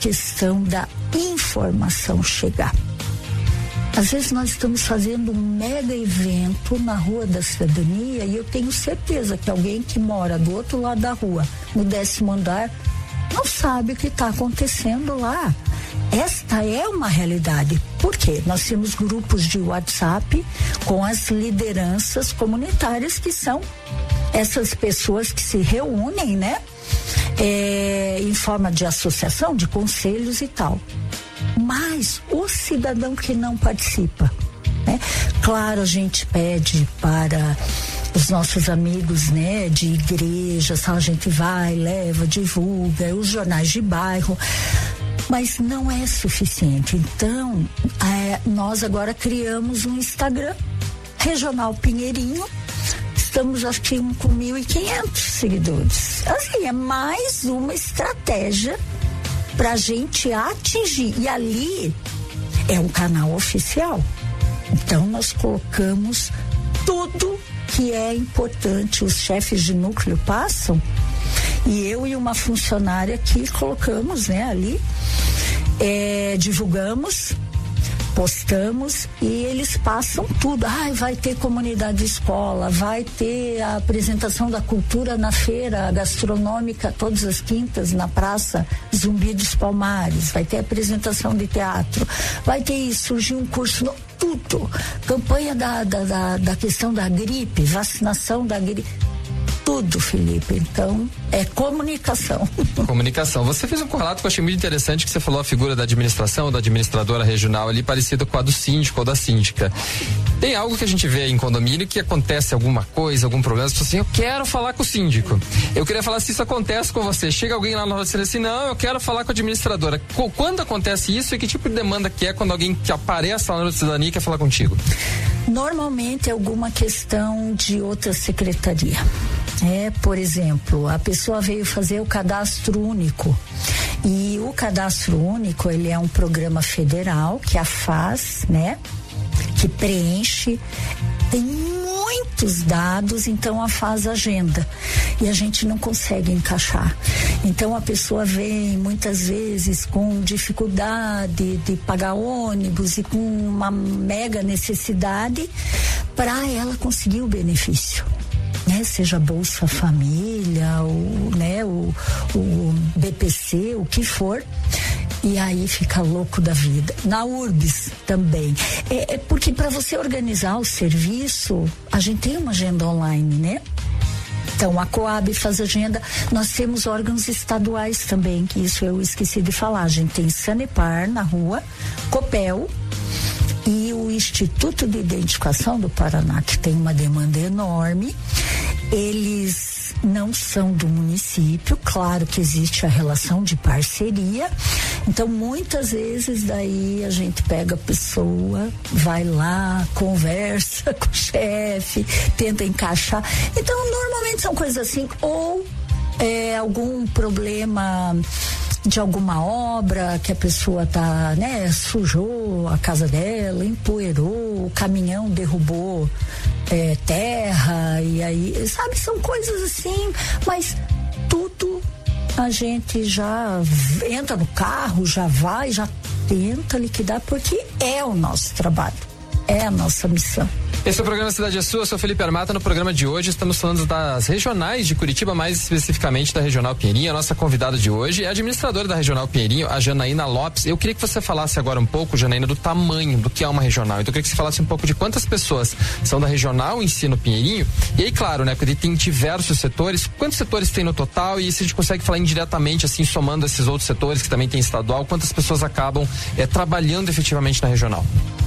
questão da informação chegar. Às vezes nós estamos fazendo um mega evento na Rua da Cidadania e eu tenho certeza que alguém que mora do outro lado da rua, no 10º andar, não sabe o que está acontecendo lá. Esta é uma realidade. Por quê? Nós temos grupos de WhatsApp com as lideranças comunitárias, que são essas pessoas que se reúnem, né? Em forma de associação, de conselhos e tal. Mas o cidadão que não participa, né? Claro, a gente pede para os nossos amigos, né, de igreja, a gente vai, leva, divulga, os jornais de bairro, mas não é suficiente. Então, nós agora criamos um Instagram, Regional Pinheirinho. Estamos, acho que, com 1.500 seguidores. Assim, é mais uma estratégia pra gente atingir. E ali é um canal oficial. Então, nós colocamos tudo que é importante. Os chefes de núcleo passam e eu e uma funcionária que colocamos, né, ali, divulgamos, postamos e eles passam tudo. Vai ter comunidade escola, vai ter a apresentação da cultura na feira gastronômica todas as quintas na Praça Zumbi dos Palmares, vai ter apresentação de teatro, vai ter isso, surgiu um curso, tudo. Campanha da questão da gripe, vacinação da gripe. Tudo, Felipe. Então, é comunicação. Comunicação. Você fez um correlato que eu achei muito interessante, que você falou a figura da administração, da administradora regional ali, parecida com a do síndico ou da síndica. Tem algo que a gente vê em condomínio que acontece alguma coisa, algum problema, você fala assim, eu quero falar com o síndico. Eu queria falar se isso acontece com você. Chega alguém lá na hora e diz assim, não, eu quero falar com a administradora. Quando acontece isso e que tipo de demanda que é quando alguém que aparece lá na cidadania e quer falar contigo? Normalmente é alguma questão de outra secretaria. Por exemplo, a pessoa veio fazer o cadastro único e o cadastro único, ele é um programa federal que a faz, né, que preenche, tem muitos dados, então a faz agenda e a gente não consegue encaixar. Então a pessoa vem muitas vezes com dificuldade de pagar ônibus e com uma mega necessidade para ela conseguir o benefício. Né, seja Bolsa Família, o BPC, o que for, e aí fica louco da vida. Na URBS também. Porque para você organizar o serviço, a gente tem uma agenda online, né? Então, a Coab faz agenda, nós temos órgãos estaduais também, que isso eu esqueci de falar. A gente tem Sanepar na rua, Copel, e o Instituto de Identificação do Paraná, que tem uma demanda enorme. Eles não são do município, claro que existe a relação de parceria, então muitas vezes daí a gente pega a pessoa, vai lá, conversa com o chefe, tenta encaixar. Então normalmente são coisas assim, ou algum problema de alguma obra que a pessoa tá, né, sujou a casa dela, empoeirou, o caminhão derrubou terra, e aí, sabe, são coisas assim, mas tudo a gente já entra no carro, já vai, já tenta liquidar, porque é o nosso trabalho, é a nossa missão. Esse é o programa Cidade é Sua, eu sou Felipe Armata. No programa de hoje estamos falando das regionais de Curitiba, mais especificamente da Regional Pinheirinho. A nossa convidada de hoje é a administradora da Regional Pinheirinho, a Janaína Lopes. Eu queria que você falasse agora um pouco, Janaína, do tamanho do que é uma regional. Então eu queria que você falasse um pouco de quantas pessoas são da regional em si no Pinheirinho. E aí, claro, né, porque tem diversos setores. Quantos setores tem no total? E se a gente consegue falar indiretamente, assim, somando esses outros setores que também tem estadual, quantas pessoas acabam trabalhando efetivamente na regional?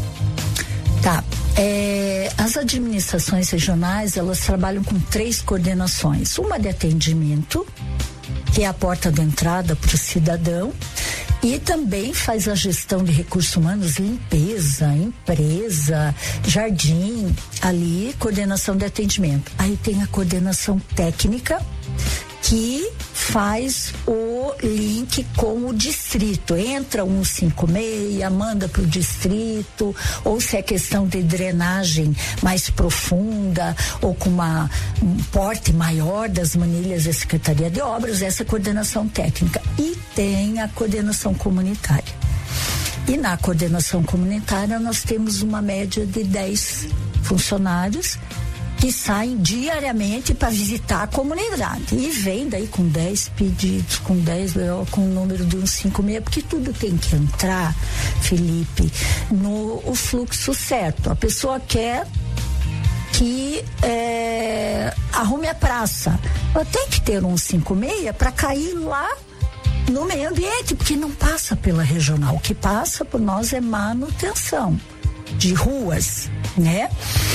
Tá. As administrações regionais, elas trabalham com 3 coordenações. Uma de atendimento, que é a porta de entrada para o cidadão, e também faz a gestão de recursos humanos, limpeza, empresa, jardim, ali, coordenação de atendimento. Aí tem a coordenação técnica, que faz o link com o distrito. Entra 156, manda para o distrito, ou se é questão de drenagem mais profunda ou com um porte maior das manilhas da Secretaria de Obras, essa coordenação técnica. E tem a coordenação comunitária. E na coordenação comunitária nós temos uma média de 10 funcionários que saem diariamente para visitar a comunidade e vem daí com 10 pedidos, com o número de 156, porque tudo tem que entrar, Felipe, no o fluxo certo. A pessoa quer que arrume a praça, ela tem que ter 156 para cair lá no meio ambiente, porque não passa pela regional. O que passa por nós é manutenção de ruas, né?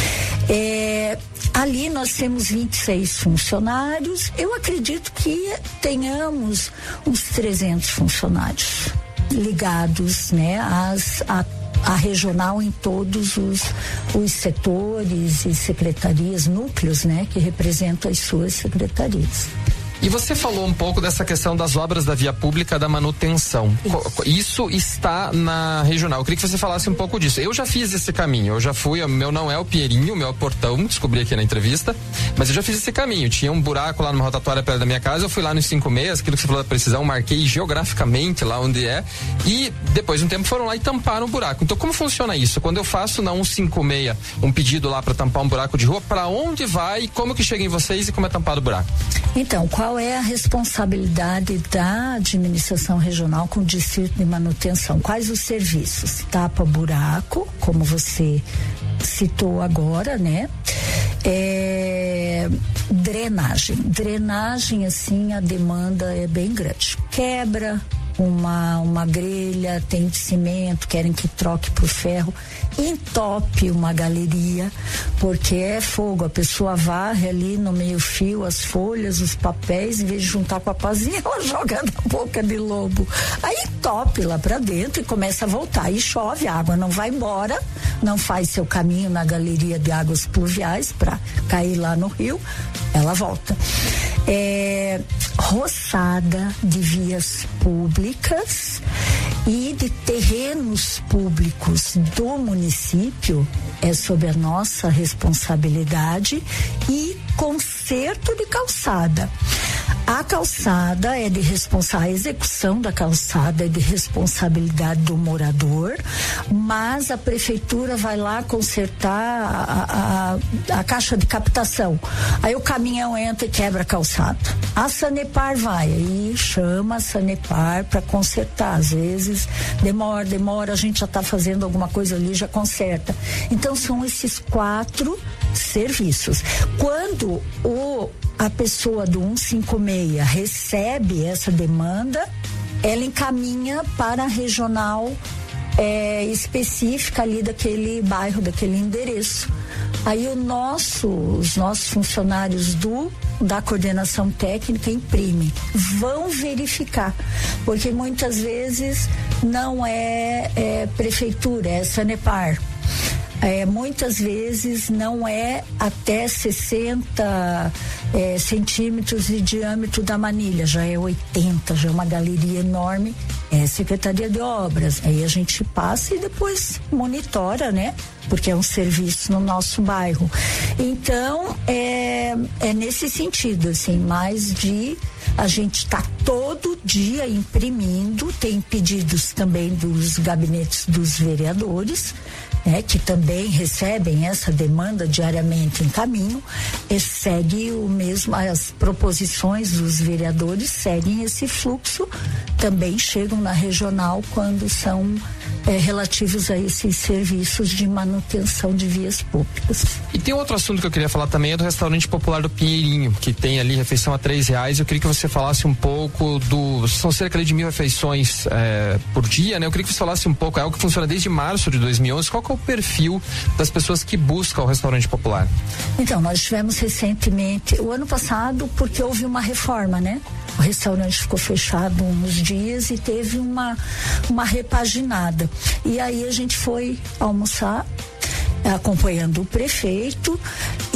Ali nós temos 26 funcionários. Eu acredito que tenhamos uns 300 funcionários ligados, né, a regional em todos os setores e secretarias, núcleos, né, que representam as suas secretarias. E você falou um pouco dessa questão das obras da via pública, da manutenção. Isso está na regional. Eu queria que você falasse um pouco disso. Eu já fiz esse caminho, eu já fui, o meu não é o Pinheirinho, o meu é o Portão, descobri aqui na entrevista, mas eu já fiz esse caminho. Tinha um buraco lá numa rotatória perto da minha casa, eu fui lá nos 56, aquilo que você falou da precisão, marquei geograficamente lá onde é, e depois de um tempo foram lá e tamparam o buraco. Então como funciona isso? Quando eu faço na 156 um pedido lá para tampar um buraco de rua, para onde vai, como que chega em vocês e como é tampado o buraco? Então, qual é a responsabilidade da administração regional com o distrito de manutenção? Quais os serviços? Tapa buraco, como você citou agora, né? Drenagem, assim, a demanda é bem grande. Quebra uma grelha, tem de cimento, querem que troque por ferro, entope uma galeria, porque é fogo, a pessoa varre ali no meio fio as folhas, os papéis, em vez de juntar com a pazinha, ela joga na boca de lobo, aí entope lá pra dentro e começa a voltar, aí chove, a água não vai embora, não faz seu caminho na galeria de águas pluviais pra cair lá no rio, ela volta. Roçada de vias públicas e de terrenos públicos do município é sob a nossa responsabilidade, e conserto de calçada. A calçada é de a execução da calçada é de responsabilidade do morador, mas a prefeitura vai lá consertar a caixa de captação. Aí o caminhão entra e quebra a calçada. A Sanepar vai e chama a Sanepar para consertar. Às vezes demora, a gente já está fazendo alguma coisa ali, já conserta. Então são esses 4 serviços. Quando a pessoa do 156 recebe essa demanda, ela encaminha para a regional específica ali daquele bairro, daquele endereço. Aí os nossos funcionários da coordenação técnica imprimem, vão verificar, porque muitas vezes não é prefeitura, é Sanepar. Muitas vezes não é até 60 centímetros de diâmetro da manilha, já é 80, já é uma galeria enorme, é Secretaria de Obras. Aí a gente passa e depois monitora, né? Porque é um serviço no nosso bairro. Então, é nesse sentido, assim, mais de a gente tá todo dia imprimindo, tem pedidos também dos gabinetes dos vereadores, né, que também recebem essa demanda diariamente em caminho, e segue o mesmo, as proposições dos vereadores seguem esse fluxo, também chegam na regional quando são relativos a esses serviços de manutenção de vias públicas. E tem outro assunto que eu queria falar também, é do restaurante popular do Pinheirinho, que tem ali refeição a R$3. Eu queria que você falasse um pouco são cerca de 1.000 refeições por dia, né? Eu queria que você falasse um pouco, é algo que funciona desde março de 2011, qual que é o perfil das pessoas que buscam o restaurante popular? Então, nós tivemos recentemente, o ano passado, porque houve uma reforma, né? O restaurante ficou fechado uns dias e teve uma repaginada. E aí a gente foi almoçar, acompanhando o prefeito, e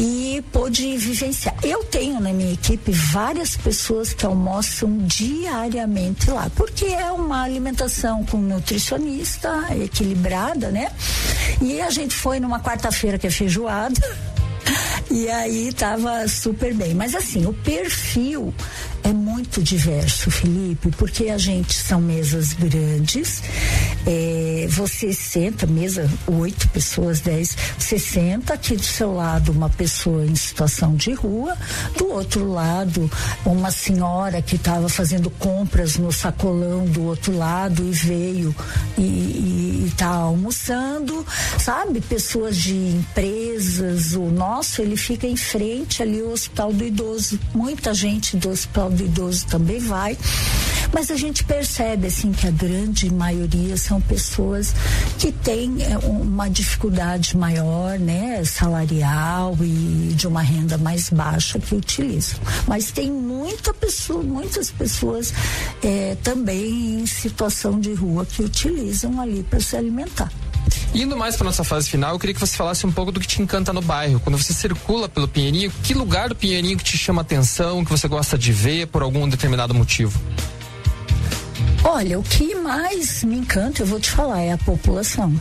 pôde vivenciar. Eu tenho na minha equipe várias pessoas que almoçam diariamente lá, porque é uma alimentação com nutricionista, equilibrada, né? E a gente foi numa quarta-feira que é feijoada, e aí tava super bem. Mas assim, o perfil é muito diverso, Felipe, porque são mesas grandes, você senta, mesa 8 pessoas, 10, você senta aqui do seu lado uma pessoa em situação de rua, do outro lado uma senhora que estava fazendo compras no sacolão do outro lado e veio e tá almoçando, sabe? Pessoas de empresas, o nosso, ele fica em frente ali ao Hospital do Idoso, muita gente do Hospital do Idoso também vai, mas a gente percebe assim que a grande maioria são pessoas que têm uma dificuldade maior, né, salarial e de uma renda mais baixa que utilizam, mas tem muitas pessoas também em situação de rua que utilizam ali para se alimentar. Indo mais para nossa fase final, eu queria que você falasse um pouco do que te encanta no bairro. Quando você circula pelo Pinheirinho, que lugar do Pinheirinho que te chama atenção, que você gosta de ver por algum determinado motivo? Olha, o que mais me encanta, eu vou te falar, é a população.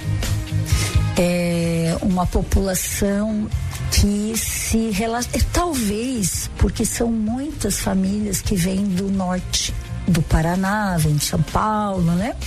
É uma população que se relaciona, talvez porque são muitas famílias que vêm do norte do Paraná, vêm de São Paulo, né?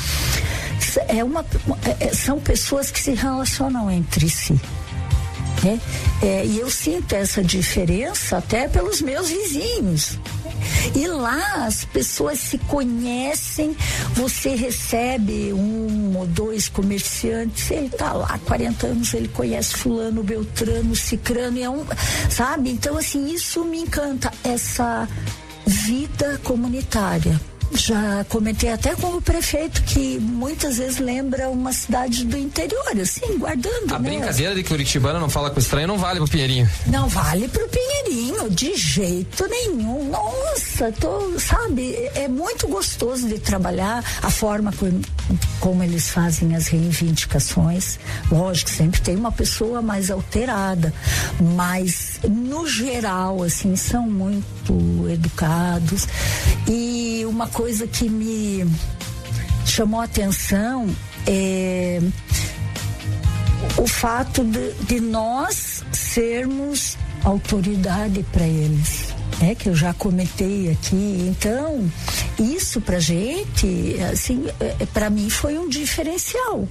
São pessoas que se relacionam entre si, né? E eu sinto essa diferença até pelos meus vizinhos. E lá as pessoas se conhecem, você recebe 1 ou 2 comerciantes, ele tá lá há 40 anos, ele conhece fulano, beltrano, cicrano, sabe? Então assim, isso me encanta, essa vida comunitária. Já comentei até com o prefeito que muitas vezes lembra uma cidade do interior, assim, guardando, a né? Brincadeira de que o curitibano não fala com estranho não vale pro Pinheirinho. Não vale pro Pinheirinho, de jeito nenhum. Nossa, sabe, é muito gostoso de trabalhar, a forma como eles fazem as reivindicações. Lógico, sempre tem uma pessoa mais alterada, mas no geral, assim, são muito educados. E uma coisa que me chamou a atenção é o fato de nós sermos autoridade para eles, né? Que eu já comentei aqui. Então, isso pra gente, assim, para mim foi um diferencial,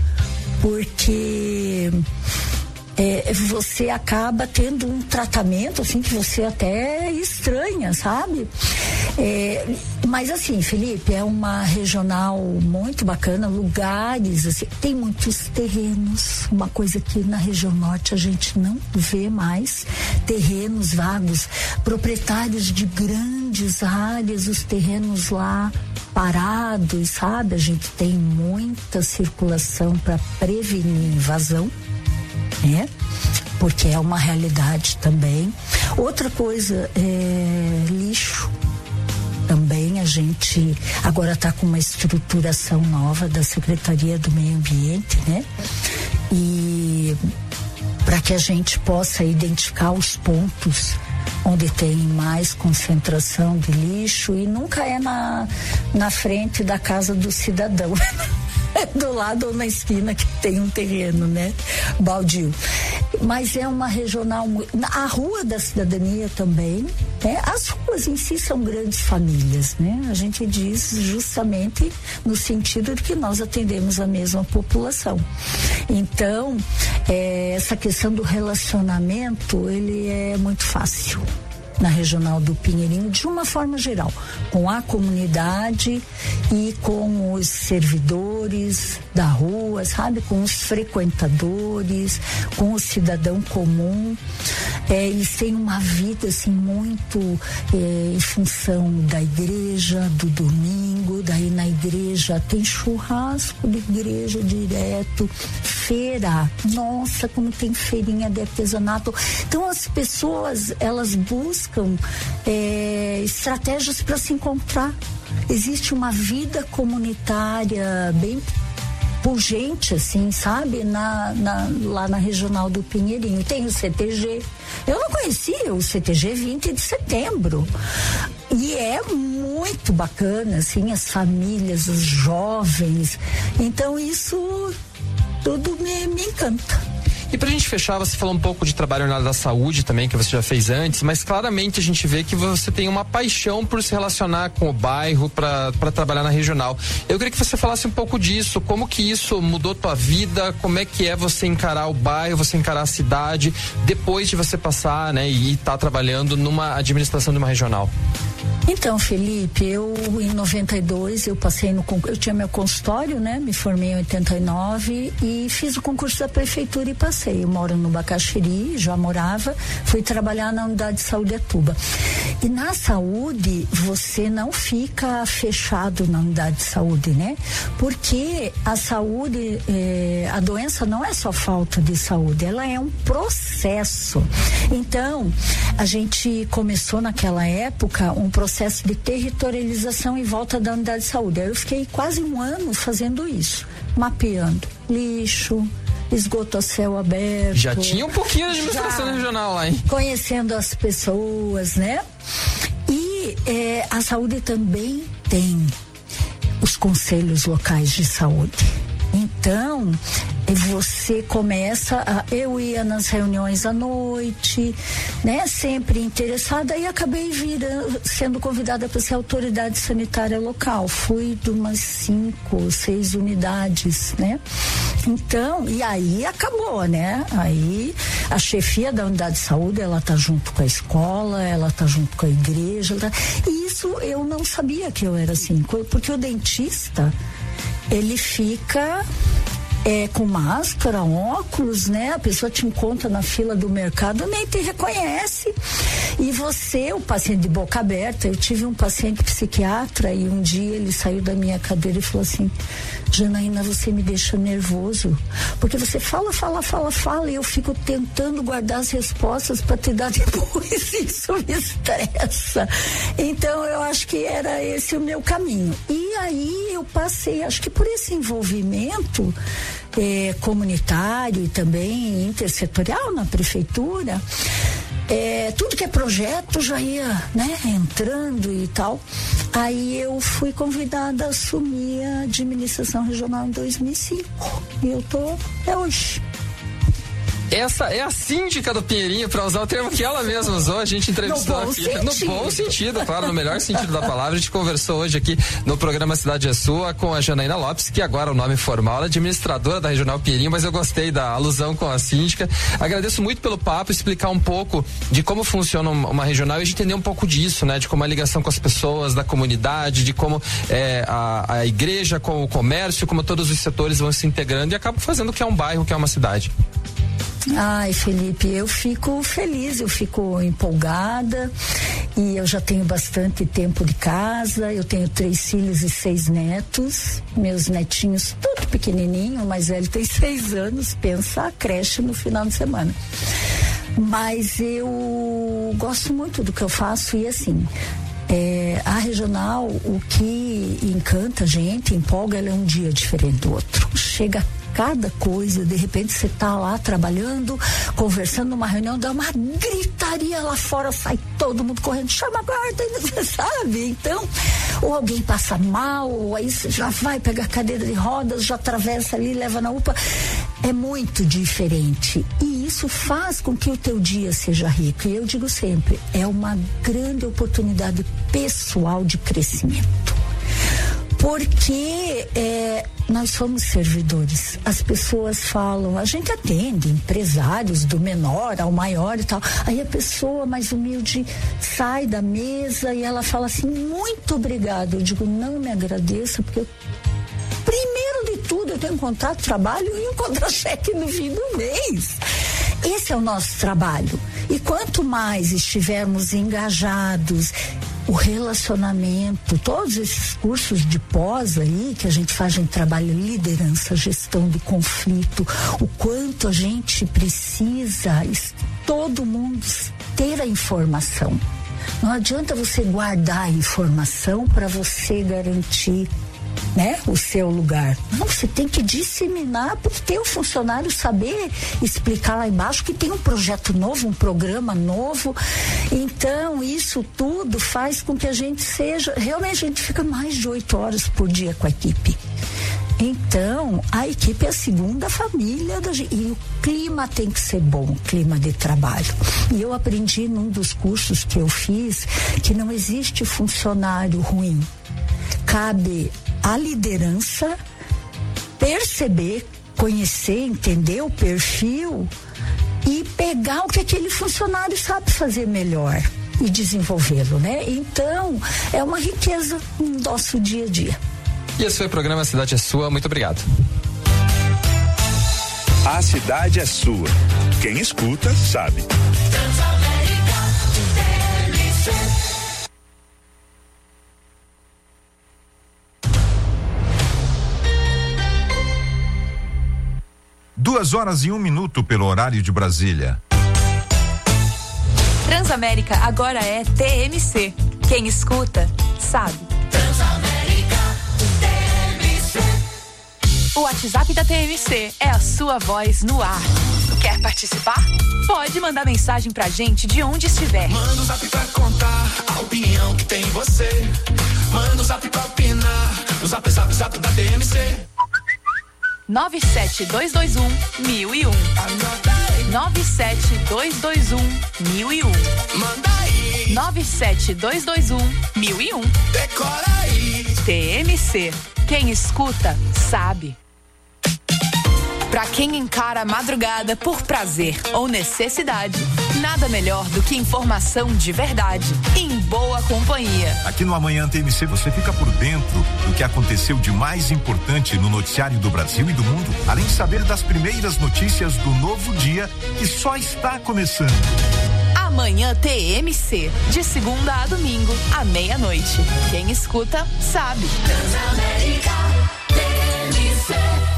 porque você acaba tendo um tratamento assim que você até estranha, sabe? Mas assim, Felipe, é uma regional muito bacana, lugares assim, tem muitos terrenos, uma coisa que na região norte a gente não vê mais, terrenos vagos, proprietários de grandes áreas, os terrenos lá parados, sabe? A gente tem muita circulação para prevenir invasão, né? Porque é uma realidade também. Outra coisa é lixo. Também a gente agora está com uma estruturação nova da Secretaria do Meio Ambiente, né? E para que a gente possa identificar os pontos onde tem mais concentração de lixo, e nunca é na frente da casa do cidadão. Do lado ou na esquina que tem um terreno, né? Baldio. Mas é uma regional, a Rua da Cidadania também, né? As ruas em si são grandes famílias, né? A gente diz justamente no sentido de que nós atendemos a mesma população. Então, essa questão do relacionamento, ele é muito fácil na regional do Pinheirinho, de uma forma geral, com a comunidade e com os servidores da rua, sabe, com os frequentadores, com o cidadão comum. Eles têm uma vida assim muito em função da igreja, do domingo, daí na igreja tem churrasco de igreja direto, feira, nossa, como tem feirinha de artesanato. Então as pessoas, elas buscam estratégias para se encontrar. Existe uma vida comunitária bem pungente, assim, sabe? Lá na Regional do Pinheirinho. Tem o CTG. Eu não conhecia o CTG 20 de setembro. E é muito bacana, assim, as famílias, os jovens. Então, isso tudo me encanta. E pra gente fechar, você falou um pouco de trabalho na área da saúde também, que você já fez antes, mas claramente a gente vê que você tem uma paixão por se relacionar com o bairro para trabalhar na regional. Eu queria que você falasse um pouco disso, como que isso mudou tua vida, como é que é você encarar o bairro, você encarar a cidade, depois de você passar, né, e estar trabalhando numa administração de uma regional. Então, Felipe, eu em 92 eu passei eu tinha meu consultório, né? Me formei em 89 e fiz o concurso da prefeitura e passei. Eu moro no Bacaxiri, já morava, fui trabalhar na unidade de saúde Atuba. E na saúde você não fica fechado na unidade de saúde, né? Porque a saúde, a doença não é só falta de saúde, ela é um processo. Então, a gente começou naquela época um processo de territorialização em volta da unidade de saúde. Aí eu fiquei quase um ano fazendo isso, mapeando lixo, esgoto a céu aberto. Já tinha um pouquinho de administração regional lá, hein? Conhecendo as pessoas, né? E a saúde também tem os conselhos locais de saúde. Então, você começa eu ia nas reuniões à noite, né? Sempre interessada, e acabei sendo convidada para ser autoridade sanitária local. Fui de umas 5, 6 unidades, né? Então, e aí acabou, né? Aí a chefia da unidade de saúde, ela tá junto com a escola, ela tá junto com a igreja, e isso eu não sabia que eu era assim, porque o dentista, ele fica com máscara, óculos, né? A pessoa te encontra na fila do mercado, nem te reconhece. E você, o paciente de boca aberta, eu tive um paciente psiquiatra e um dia ele saiu da minha cadeira e falou assim: Janaína, você me deixa nervoso, porque você fala e eu fico tentando guardar as respostas para te dar depois, isso me estressa. Então eu acho que era esse o meu caminho. E aí eu passei, acho que por esse envolvimento comunitário e também intersetorial na prefeitura, tudo que é projeto já ia, né, entrando e tal. Aí eu fui convidada a assumir a administração regional em 2005 e eu tô até hoje. Essa é a síndica do Pinheirinho, para usar o termo que ela mesma usou. A gente entrevistou aqui. No bom sentido, claro, no melhor sentido da palavra. A gente conversou hoje aqui no programa Cidade é Sua com a Janaína Lopes, que agora o nome formal, ela é administradora da Regional Pinheirinho, mas eu gostei da alusão com a síndica. Agradeço muito pelo papo, explicar um pouco de como funciona uma regional e a gente entender um pouco disso, né? De como a ligação com as pessoas, da comunidade, de como a igreja, com o comércio, como todos os setores vão se integrando e acabam fazendo o que é um bairro, o que é uma cidade. Ai, Felipe, eu fico feliz, eu fico empolgada e eu já tenho bastante tempo de casa, eu tenho 3 filhos e 6 netos, meus netinhos tudo pequenininho, o mais velho tem 6 anos, pensa a creche no final de semana. Mas eu gosto muito do que eu faço e assim, a regional, o que encanta a gente, empolga, ela é um dia diferente do outro. Chega cada coisa, de repente você tá lá trabalhando, conversando numa reunião, dá uma gritaria lá fora, sai todo mundo correndo, chama a guarda, você sabe? Então, ou alguém passa mal, ou aí você já vai pegar a cadeira de rodas, já atravessa ali, leva na UPA. É muito diferente e isso faz com que o teu dia seja rico. E eu digo sempre, é uma grande oportunidade pessoal de crescimento. Porque nós somos servidores. As pessoas falam, a gente atende empresários do menor ao maior e tal. Aí a pessoa mais humilde sai da mesa e ela fala assim, muito obrigada. Eu digo, não me agradeça, porque primeiro de tudo eu tenho que encontrar trabalho e encontrar cheque no fim do mês. Esse é o nosso trabalho. E quanto mais estivermos engajados, o relacionamento, todos esses cursos de pós aí que a gente faz, a gente trabalha liderança, gestão de conflito, o quanto a gente precisa, todo mundo ter a informação. Não adianta você guardar a informação para você garantir né, o seu lugar. Não, você tem que disseminar, porque tem o funcionário saber explicar lá embaixo que tem um projeto novo, um programa novo. Então, isso tudo faz com que a gente realmente a gente fica mais de 8 horas por dia com a equipe. Então, a equipe é a segunda família da gente. E o clima tem que ser bom, o clima de trabalho. E eu aprendi num dos cursos que eu fiz que não existe funcionário ruim. Cabe à liderança perceber, conhecer, entender o perfil e pegar o que aquele funcionário sabe fazer melhor e desenvolvê-lo, né? Então, é uma riqueza no nosso dia a dia. E esse foi o programa A Cidade é Sua. Muito obrigado. A cidade é sua. Quem escuta, sabe. Duas horas e 1 minuto pelo horário de Brasília. Transamérica agora é TMC. Quem escuta, sabe. Transamérica TMC. O WhatsApp da TMC é a sua voz no ar. Quer participar? Pode mandar mensagem pra gente de onde estiver. Manda um zap pra contar a opinião que tem você. Manda um zap pra opinar. O zap da TMC. 97221-1001. 97221-1001. Manda aí. 97221-1001. Decora aí. TMC. Quem escuta, sabe. Pra quem encara a madrugada por prazer ou necessidade, nada melhor do que informação de verdade, em boa companhia. Aqui no Amanhã TMC você fica por dentro do que aconteceu de mais importante no noticiário do Brasil e do mundo, além de saber das primeiras notícias do novo dia que só está começando. Amanhã TMC, de segunda a domingo, à meia-noite. Quem escuta, sabe. Transamérica TMC.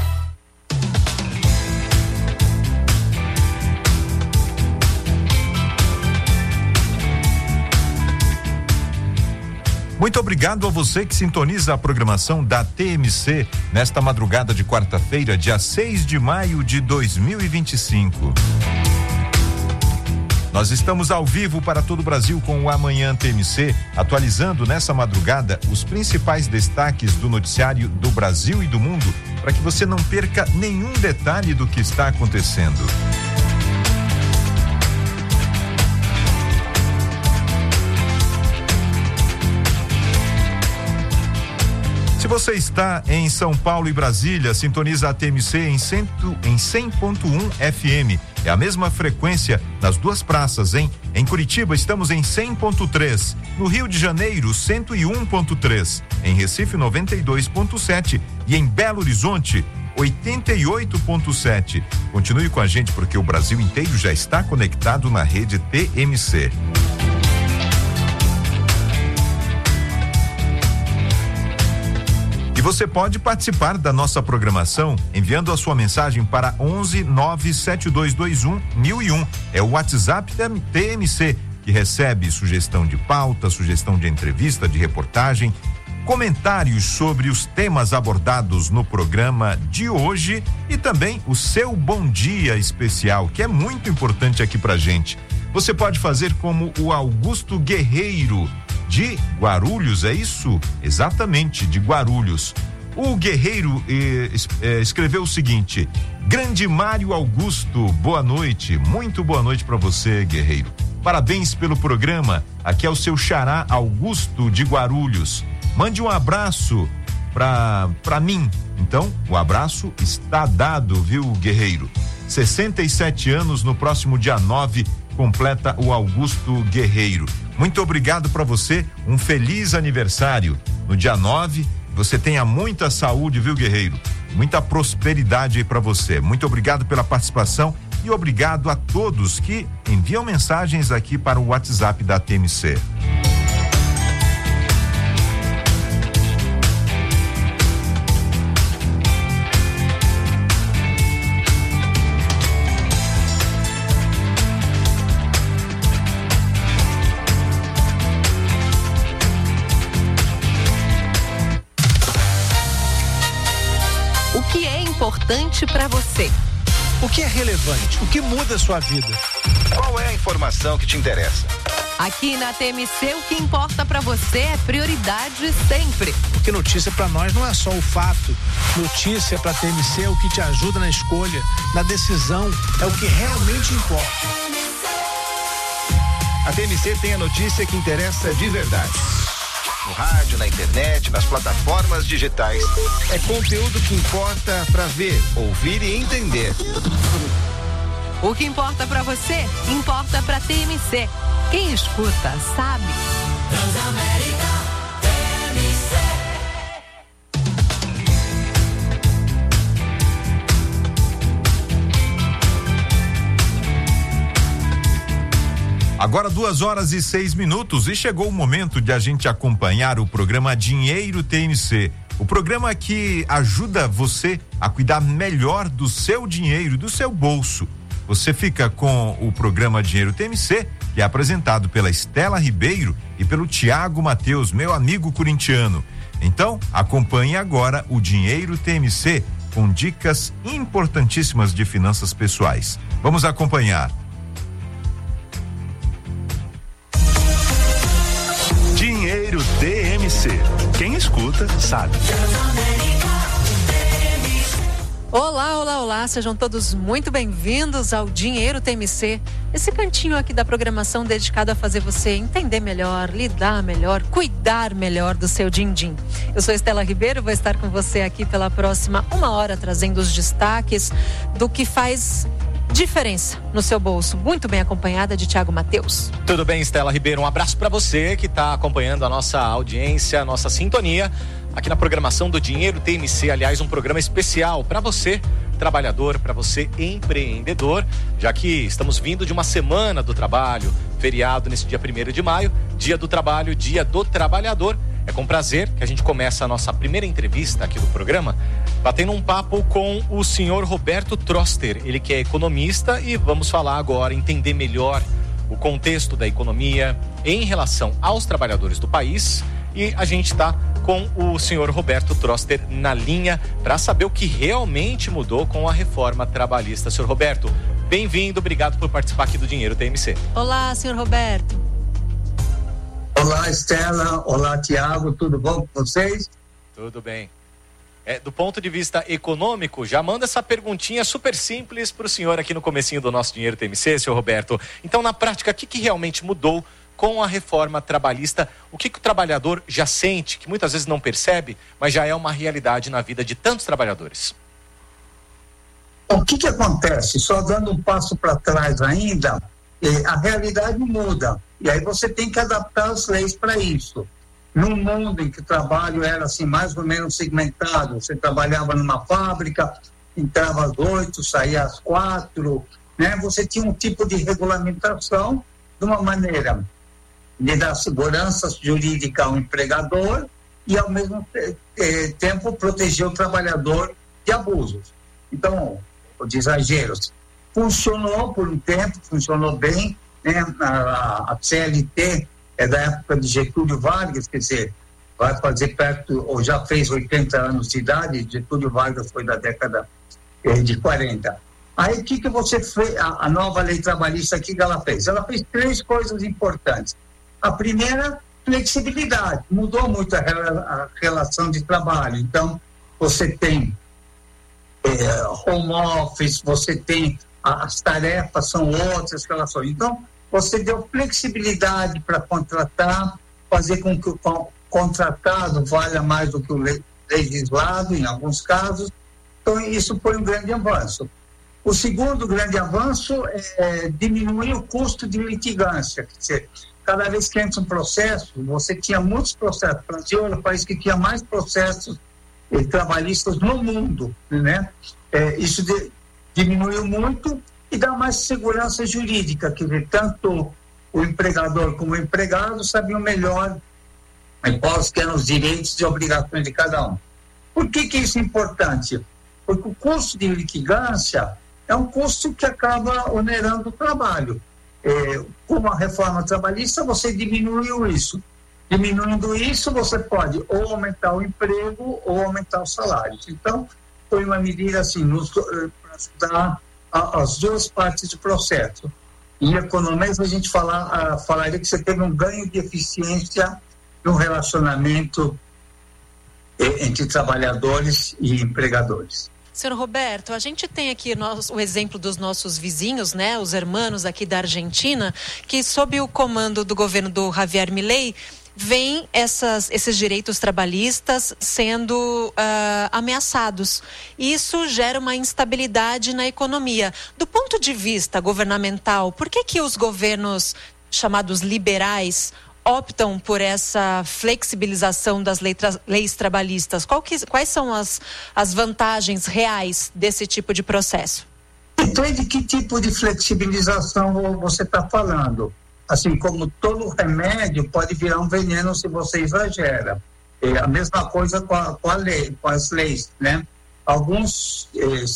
Muito obrigado a você que sintoniza a programação da TMC nesta madrugada de quarta-feira, dia 6 de maio de 2025. Nós estamos ao vivo para todo o Brasil com o Amanhã TMC, atualizando nessa madrugada os principais destaques do noticiário do Brasil e do mundo, para que você não perca nenhum detalhe do que está acontecendo. Se você está em São Paulo e Brasília, sintoniza a TMC em 100.1 FM. É a mesma frequência nas duas praças, hein? Em Curitiba estamos em 100.3. No Rio de Janeiro, 101.3. Em Recife, 92.7. E em Belo Horizonte, 88.7. Continue com a gente porque o Brasil inteiro já está conectado na rede TMC. E você pode participar da nossa programação enviando a sua mensagem para 11 97221 1001. É o WhatsApp da TMC, que recebe sugestão de pauta, sugestão de entrevista, de reportagem, comentários sobre os temas abordados no programa de hoje e também o seu bom dia especial, que é muito importante aqui pra gente. Você pode fazer como o Augusto Guerreiro, de Guarulhos, é isso? Exatamente, de Guarulhos. O Guerreiro escreveu o seguinte: Grande Mário Augusto, boa noite, muito boa noite para você, Guerreiro. Parabéns pelo programa, aqui é o seu xará Augusto de Guarulhos. Mande um abraço pra mim. Então, o abraço está dado, viu, Guerreiro? 67 anos no próximo dia 9, completa o Augusto Guerreiro. Muito obrigado para você, um feliz aniversário. No dia 9, você tenha muita saúde, viu, Guerreiro? Muita prosperidade aí para você. Muito obrigado pela participação e obrigado a todos que enviam mensagens aqui para o WhatsApp da TMC. que é importante para você. O que é relevante? O que muda a sua vida? Qual é a informação que te interessa? Aqui na TMC, o que importa para você é prioridade sempre. Porque notícia para nós não é só o fato. Notícia para TMC é o que te ajuda na escolha, na decisão, é o que realmente importa. A TMC tem a notícia que interessa de verdade. No rádio, na internet, nas plataformas digitais. É conteúdo que importa para ver, ouvir e entender. O que importa para você, importa para TMC. Quem escuta, sabe. Transamérica, TMC. Agora 2h06 e chegou o momento de a gente acompanhar o programa Dinheiro TMC. O programa que ajuda você a cuidar melhor do seu dinheiro, do seu bolso. Você fica com o programa Dinheiro TMC, que é apresentado pela Estela Ribeiro e pelo Tiago Mateus, meu amigo corintiano. Então, acompanhe agora o Dinheiro TMC com dicas importantíssimas de finanças pessoais. Vamos acompanhar. Dinheiro TMC. Quem escuta, sabe. Olá, sejam todos muito bem-vindos ao Dinheiro TMC, esse cantinho aqui da programação dedicado a fazer você entender melhor, lidar melhor, cuidar melhor do seu din-din. Eu sou Estela Ribeiro, vou estar com você aqui pela próxima 1 hora, trazendo os destaques do que faz diferença no seu bolso, muito bem acompanhada de Tiago Mateus. Tudo bem, Estela Ribeiro, um abraço para você que está acompanhando a nossa audiência, a nossa sintonia aqui na programação do Dinheiro TMC, aliás, um programa especial para você, trabalhador, para você, empreendedor, já que estamos vindo de uma semana do trabalho, feriado nesse dia 1º de maio, dia do trabalho, dia do trabalhador. É com prazer que a gente começa a nossa primeira entrevista aqui do programa, batendo um papo com o senhor Roberto Troster, ele que é economista, e vamos falar agora, entender melhor o contexto da economia em relação aos trabalhadores do país, e a gente está com o senhor Roberto Troster na linha para saber o que realmente mudou com a reforma trabalhista. Senhor Roberto, bem-vindo, obrigado por participar aqui do Dinheiro TMC. Olá, senhor Roberto. Olá, Estela. Olá, Tiago. Tudo bom com vocês? Tudo bem. Do ponto de vista econômico, já manda essa perguntinha super simples para o senhor aqui no comecinho do nosso Dinheiro TMC, senhor Roberto. Então, na prática, o que realmente mudou com a reforma trabalhista? O que o trabalhador já sente, que muitas vezes não percebe, mas já é uma realidade na vida de tantos trabalhadores? O que acontece? Só dando um passo para trás ainda, a realidade muda. E aí você tem que adaptar as leis para isso. Num mundo em que o trabalho era assim, mais ou menos segmentado, você trabalhava numa fábrica, entrava às 8, saía às 4, né? Você tinha um tipo de regulamentação de uma maneira de dar segurança jurídica ao empregador e, ao mesmo tempo, proteger o trabalhador de abusos. Então, de exageros. Funcionou por um tempo, funcionou bem, né? A CLT é da época de Getúlio Vargas, quer dizer, vai fazer perto, ou já fez 80 anos de idade. Getúlio Vargas foi da década de 40. Aí o que você fez, a nova lei trabalhista aqui que ela fez? Ela fez 3 coisas importantes. A primeira, flexibilidade, mudou muito a relação de trabalho. Então, você tem home office, você tem as tarefas são outras relações. Então, você deu flexibilidade para contratar, fazer com que o contratado valha mais do que o legislado, em alguns casos. Então, isso foi um grande avanço. O segundo grande avanço é diminuir o custo de litigância. Quer dizer, cada vez que entra um processo, você tinha muitos processos. O Brasil era o país que tinha mais processos trabalhistas no mundo, né? Isso diminuiu muito e dá mais segurança jurídica, quer dizer, tanto o empregador como o empregado sabiam melhor quais eram os direitos e obrigações de cada um. Por que isso é importante? Porque o custo de litigância é um custo que acaba onerando o trabalho. Com a reforma trabalhista, você diminuiu isso. Diminuindo isso, você pode ou aumentar o emprego ou aumentar os salários. Então, foi uma medida assim, para ajudar as duas partes do processo. Em economia, a gente falaria que você teve um ganho de eficiência no relacionamento entre trabalhadores e empregadores. Senhor Roberto, a gente tem aqui o exemplo dos nossos vizinhos, né, os hermanos aqui da Argentina, que sob o comando do governo do Javier Milei, vêm esses direitos trabalhistas sendo ameaçados. Isso gera uma instabilidade na economia. Do ponto de vista governamental, por que os governos chamados liberais optam por essa flexibilização das leis trabalhistas? Quais são as vantagens reais desse tipo de processo? Então, de que tipo de flexibilização você está falando? Assim como todo remédio pode virar um veneno se você exagera. A mesma coisa com a lei, com as leis, né? Alguns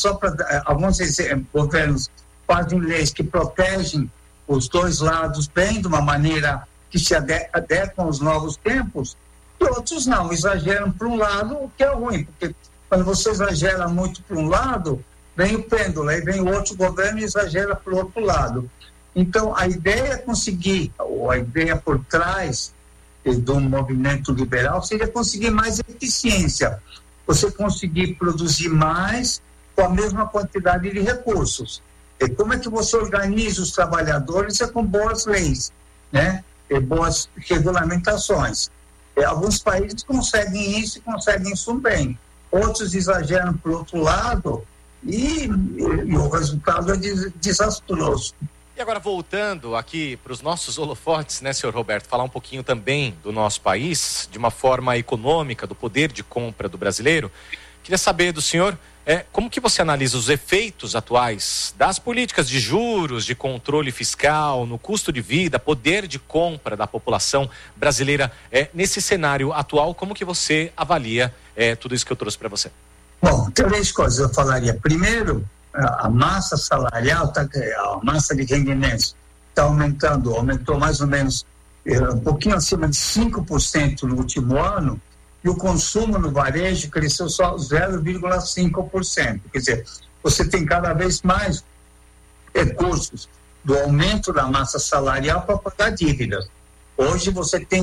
governos fazem leis que protegem os dois lados bem, de uma maneira que se adequam aos novos tempos, e outros não, exageram para um lado, o que é ruim, porque quando você exagera muito para um lado, vem o pêndulo, aí vem o outro governo e exagera para o outro lado. Então, a ideia é conseguir, ou a ideia por trás do movimento liberal seria conseguir mais eficiência, você conseguir produzir mais com a mesma quantidade de recursos. E como é que você organiza os trabalhadores? É com boas leis, né? E boas regulamentações. Alguns países conseguem isso e conseguem isso bem. Outros exageram para o outro lado e o resultado é desastroso. E agora, voltando aqui para os nossos holofotes, né, senhor Roberto, falar um pouquinho também do nosso país, de uma forma econômica, do poder de compra do brasileiro. Queria saber do senhor, como que você analisa os efeitos atuais das políticas de juros, de controle fiscal, no custo de vida, poder de compra da população brasileira, nesse cenário atual, como que você avalia tudo isso que eu trouxe para você? Bom, 3 coisas eu falaria. Primeiro, a massa salarial, a massa de rendimentos está aumentou mais ou menos um pouquinho acima de 5% no último ano, e o consumo no varejo cresceu só 0,5%. Quer dizer, você tem cada vez mais recursos do aumento da massa salarial para pagar dívidas. Hoje você tem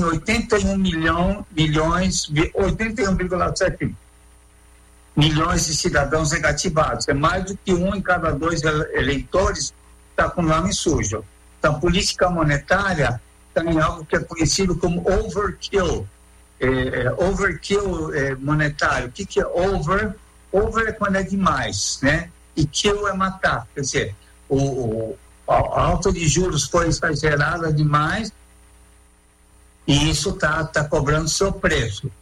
81,7 milhões de cidadãos negativados. É mais do que 1 em cada 2 eleitores está com o nome sujo. Então, a política monetária está em algo que é conhecido como overkill. Overkill monetário. O que é over? Over é quando é demais, né? E kill é matar. Quer dizer, a alta de juros foi exagerada demais e isso está cobrando seu preço.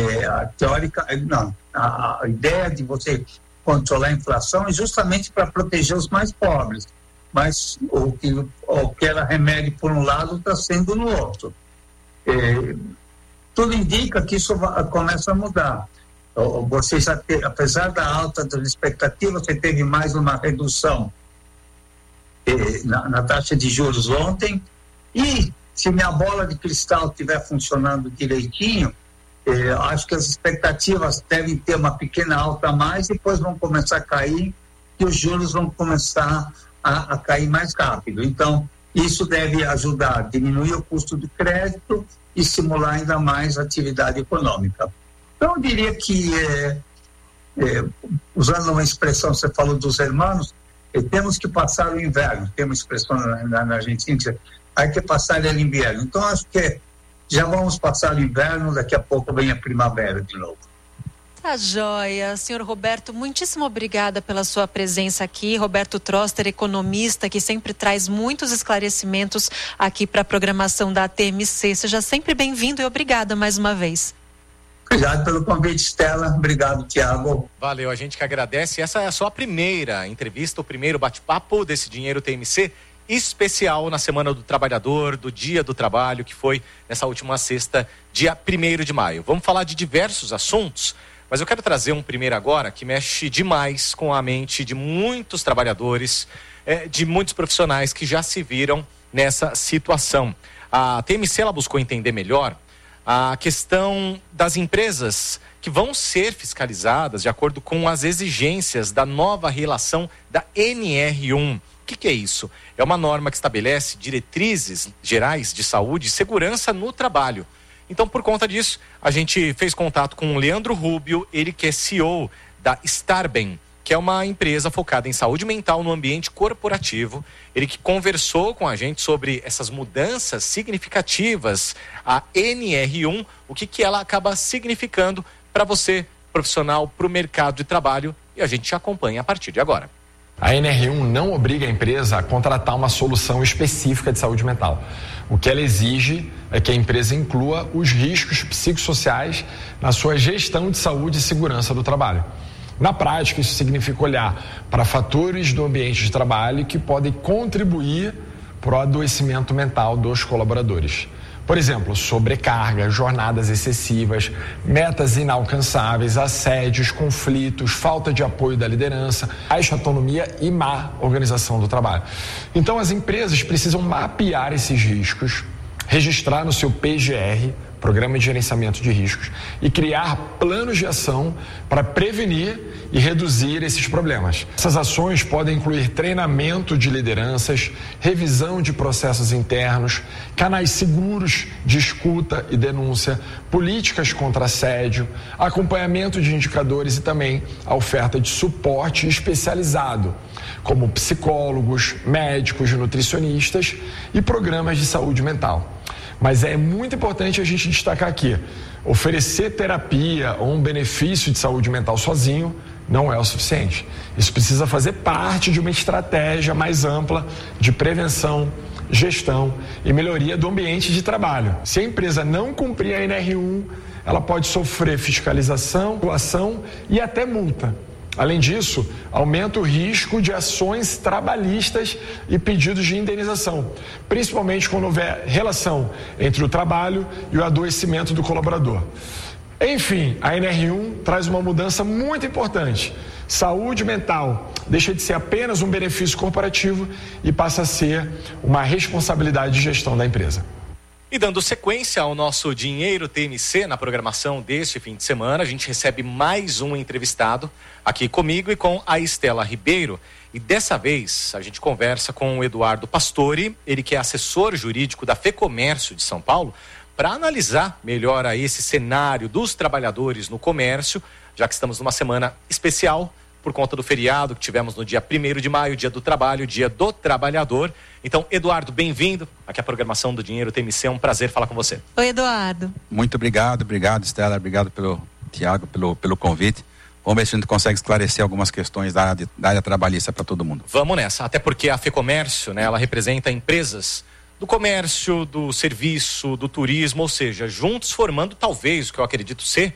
A ideia de você controlar a inflação é justamente para proteger os mais pobres, mas o que era remédio por um lado está sendo no outro. Tudo indica que isso começa a mudar. Você já apesar da alta das expectativas, você teve mais uma redução na taxa de juros ontem, e se minha bola de cristal estiver funcionando direitinho, acho que as expectativas devem ter uma pequena alta a mais, depois vão começar a cair e os juros vão começar a cair mais rápido. Então, isso deve ajudar a diminuir o custo do crédito e estimular ainda mais a atividade econômica. Então, eu diria que, usando uma expressão, você falou dos hermanos, temos que passar o inverno. Tem uma expressão na Argentina que há que passar o inverno. Então, acho que já vamos passar o inverno, daqui a pouco vem a primavera de novo. Tá joia. Senhor Roberto, muitíssimo obrigada pela sua presença aqui. Roberto Troster, economista, que sempre traz muitos esclarecimentos aqui para a programação da TMC. Seja sempre bem-vindo e obrigada mais uma vez. Obrigado pelo convite, Stella. Obrigado, Tiago. Valeu, a gente que agradece. Essa é só a primeira entrevista, o primeiro bate-papo desse Dinheiro TMC especial na Semana do Trabalhador, do Dia do Trabalho, que foi nessa última sexta, dia 1º de maio. Vamos falar de diversos assuntos, mas eu quero trazer um primeiro agora que mexe demais com a mente de muitos trabalhadores, de muitos profissionais que já se viram nessa situação. A TMC ela buscou entender melhor a questão das empresas que vão ser fiscalizadas de acordo com as exigências da nova relação da NR1. O que é isso? É uma norma que estabelece diretrizes gerais de saúde e segurança no trabalho. Então, por conta disso, a gente fez contato com o Leandro Rubio, ele que é CEO da Starbem, que é uma empresa focada em saúde mental no ambiente corporativo. Ele que conversou com a gente sobre essas mudanças significativas, a NR1, o que ela acaba significando para você, profissional, para o mercado de trabalho, e a gente acompanha a partir de agora. A NR1 não obriga a empresa a contratar uma solução específica de saúde mental. O que ela exige é que a empresa inclua os riscos psicossociais na sua gestão de saúde e segurança do trabalho. Na prática, isso significa olhar para fatores do ambiente de trabalho que podem contribuir para o adoecimento mental dos colaboradores. Por exemplo, sobrecarga, jornadas excessivas, metas inalcançáveis, assédios, conflitos, falta de apoio da liderança, baixa autonomia e má organização do trabalho. Então, as empresas precisam mapear esses riscos, registrar no seu PGR, Programa de Gerenciamento de Riscos, e criar planos de ação para prevenir e reduzir esses problemas. Essas ações podem incluir treinamento de lideranças, revisão de processos internos, canais seguros de escuta e denúncia, políticas contra assédio, acompanhamento de indicadores e também a oferta de suporte especializado, como psicólogos, médicos, nutricionistas e programas de saúde mental. Mas é muito importante a gente destacar aqui, oferecer terapia ou um benefício de saúde mental sozinho não é o suficiente. Isso precisa fazer parte de uma estratégia mais ampla de prevenção, gestão e melhoria do ambiente de trabalho. Se a empresa não cumprir a NR1, ela pode sofrer fiscalização, coação e até multa. Além disso, aumenta o risco de ações trabalhistas e pedidos de indenização, principalmente quando houver relação entre o trabalho e o adoecimento do colaborador. Enfim, a NR1 traz uma mudança muito importante. Saúde mental deixa de ser apenas um benefício corporativo e passa a ser uma responsabilidade de gestão da empresa. E dando sequência ao nosso Dinheiro TMC na programação deste fim de semana, a gente recebe mais um entrevistado aqui comigo e com a Estela Ribeiro. E dessa vez a gente conversa com o Eduardo Pastore, ele que é assessor jurídico da FEComércio de São Paulo, para analisar melhor aí esse cenário dos trabalhadores no comércio, já que estamos numa semana especial por conta do feriado que tivemos no dia 1º de maio, dia do trabalho, dia do trabalhador. Então, Eduardo, bem-vindo aqui à programação do Dinheiro TMC, é um prazer falar com você. Oi, Eduardo. Muito obrigado, Estela, obrigado pelo Tiago, pelo convite. Vamos ver se a gente consegue esclarecer algumas questões da área trabalhista para todo mundo. Vamos nessa, até porque a FEComércio, né, ela representa empresas do comércio, do serviço, do turismo, ou seja, juntos formando talvez o que eu acredito ser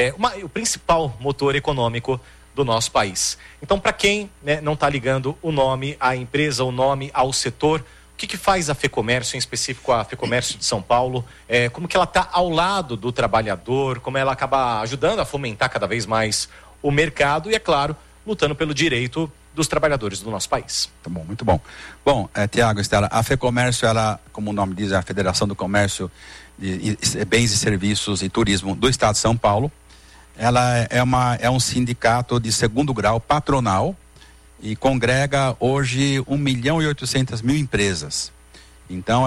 o principal motor econômico do nosso país. Então, para quem, né, não está ligando o nome à empresa, o nome ao setor, o que faz a FEComércio, em específico a FEComércio de São Paulo, como que ela está ao lado do trabalhador, como ela acaba ajudando a fomentar cada vez mais o mercado e, é claro, lutando pelo direito dos trabalhadores do nosso país. Tá bom, muito bom. Bom, Tiago, Estela, a FEComércio, ela, como o nome diz, é a Federação do Comércio de Bens e Serviços e Turismo do Estado de São Paulo. Ela é um sindicato de segundo grau patronal e congrega hoje 1.800.000 empresas. Então,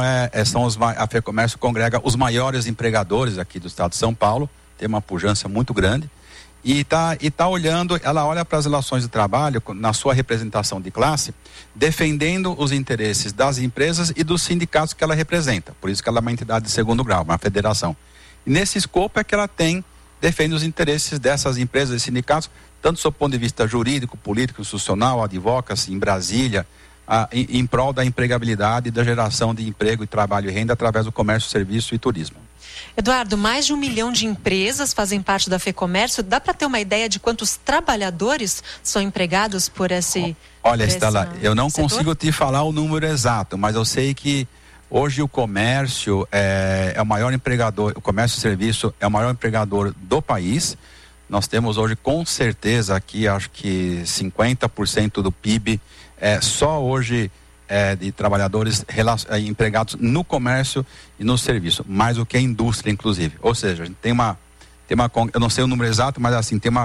a FEComércio congrega os maiores empregadores aqui do estado de São Paulo, tem uma pujança muito grande e tá olhando, ela olha para as relações de trabalho na sua representação de classe, defendendo os interesses das empresas e dos sindicatos que ela representa. Por isso que ela é uma entidade de segundo grau, uma federação. E nesse escopo é que ela defende os interesses dessas empresas e sindicatos, tanto do seu ponto de vista jurídico, político, institucional, advocacy, em Brasília, em prol da empregabilidade e da geração de emprego e trabalho e renda através do comércio, serviço e turismo. Eduardo, mais de 1 milhão de empresas fazem parte da FEComércio. Dá para ter uma ideia de quantos trabalhadores são empregados por esse Olha, Estela, eu não consigo te falar o número exato, mas eu sei que hoje o comércio é o maior empregador, o comércio e serviço é o maior empregador do país. Nós temos hoje com certeza aqui, acho que 50% do PIB só hoje de trabalhadores empregados no comércio e no serviço, mais do que a indústria, inclusive. Ou seja, a gente tem uma eu não sei o número exato, mas assim, tem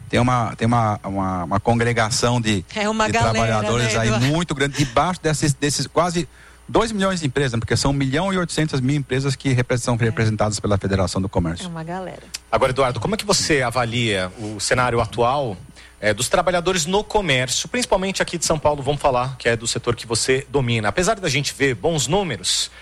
uma congregação de trabalhadores, né, aí muito grande, debaixo desses quase 2 milhões de empresas, porque são 1.800.000 empresas que são representadas pela Federação do Comércio. É uma galera. Agora, Eduardo, como é que você avalia o cenário atual dos trabalhadores no comércio, principalmente aqui de São Paulo, vamos falar, que é do setor que você domina? Apesar da gente ver bons números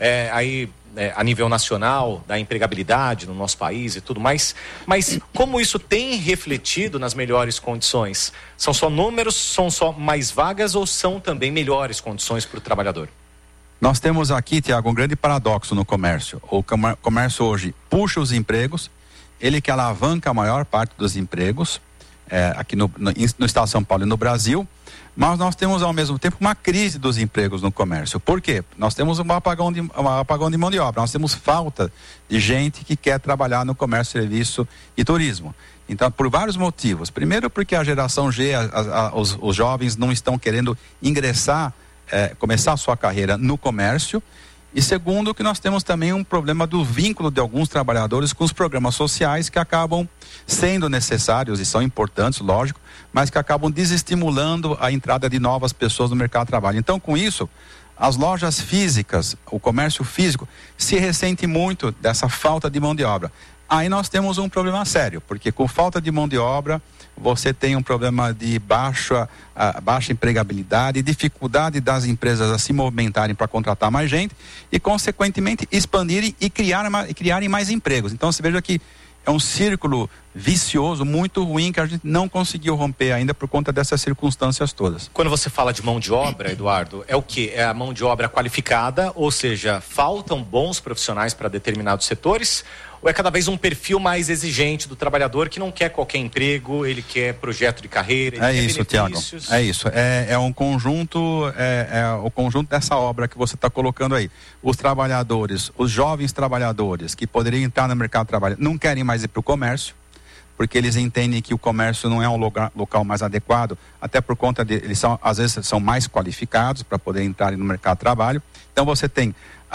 a nível nacional, da empregabilidade no nosso país e tudo mais, mas como isso tem refletido nas melhores condições? São só números, são só mais vagas ou são também melhores condições para o trabalhador? Nós temos aqui, Tiago, um grande paradoxo no comércio. O comércio hoje puxa os empregos, ele que alavanca a maior parte dos empregos, aqui no estado de São Paulo e no Brasil, mas nós temos ao mesmo tempo uma crise dos empregos no comércio. Por quê? Nós temos um apagão de mão de obra, nós temos falta de gente que quer trabalhar no comércio, serviço e turismo. Então, por vários motivos. Primeiro, porque a geração G, os jovens não estão querendo ingressar, começar a sua carreira no comércio. E segundo, que nós temos também um problema do vínculo de alguns trabalhadores com os programas sociais que acabam sendo necessários e são importantes, lógico, mas que acabam desestimulando a entrada de novas pessoas no mercado de trabalho. Então, com isso, as lojas físicas, o comércio físico, se ressente muito dessa falta de mão de obra. Aí nós temos um problema sério, porque com falta de mão de obra, você tem um problema de baixa empregabilidade, dificuldade das empresas a se movimentarem para contratar mais gente e, consequentemente, expandirem e criarem mais empregos. Então, você veja que é um círculo vicioso, muito ruim, que a gente não conseguiu romper ainda por conta dessas circunstâncias todas. Quando você fala de mão de obra, Eduardo, é o quê? É a mão de obra qualificada, ou seja, faltam bons profissionais para determinados setores? Ou é cada vez um perfil mais exigente do trabalhador que não quer qualquer emprego, ele quer projeto de carreira, ele quer isso, benefícios? Tiago, é isso. É um conjunto, o conjunto dessa obra que você está colocando aí. Os trabalhadores, os jovens trabalhadores que poderiam entrar no mercado de trabalho, não querem mais ir para o comércio, porque eles entendem que o comércio não é um local mais adequado, até por conta de, às vezes são mais qualificados para poder entrar no mercado de trabalho. Então você tem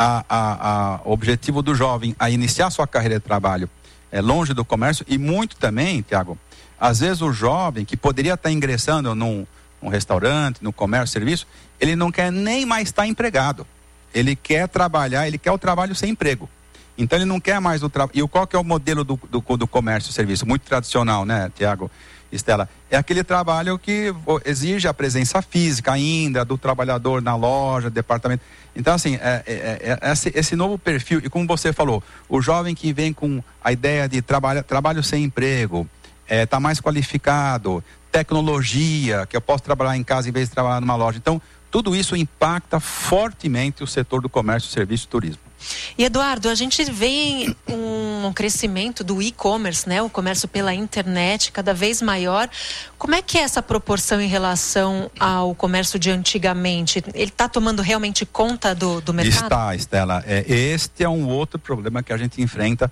o objetivo do jovem a iniciar sua carreira de trabalho longe do comércio, e muito também, Tiago, às vezes o jovem que poderia estar ingressando num restaurante, no comércio, serviço, ele não quer nem mais estar empregado, ele quer trabalhar, ele quer o trabalho sem emprego. Então ele não quer mais o trabalho. E qual que é o modelo do comércio e serviço? Muito tradicional, né, Tiago, Estela? É aquele trabalho que exige a presença física ainda do trabalhador na loja, departamento. Então, assim, esse novo perfil, e como você falou, o jovem que vem com a ideia de trabalho sem emprego, tá mais qualificado, tecnologia, que eu posso trabalhar em casa em vez de trabalhar numa loja. Então, tudo isso impacta fortemente o setor do comércio, serviço e turismo. E Eduardo, a gente vê um crescimento do e-commerce, né? O comércio pela internet cada vez maior. Como é que é essa proporção em relação ao comércio de antigamente? Ele está tomando realmente conta do mercado? Está, Estela. Este é um outro problema que a gente enfrenta.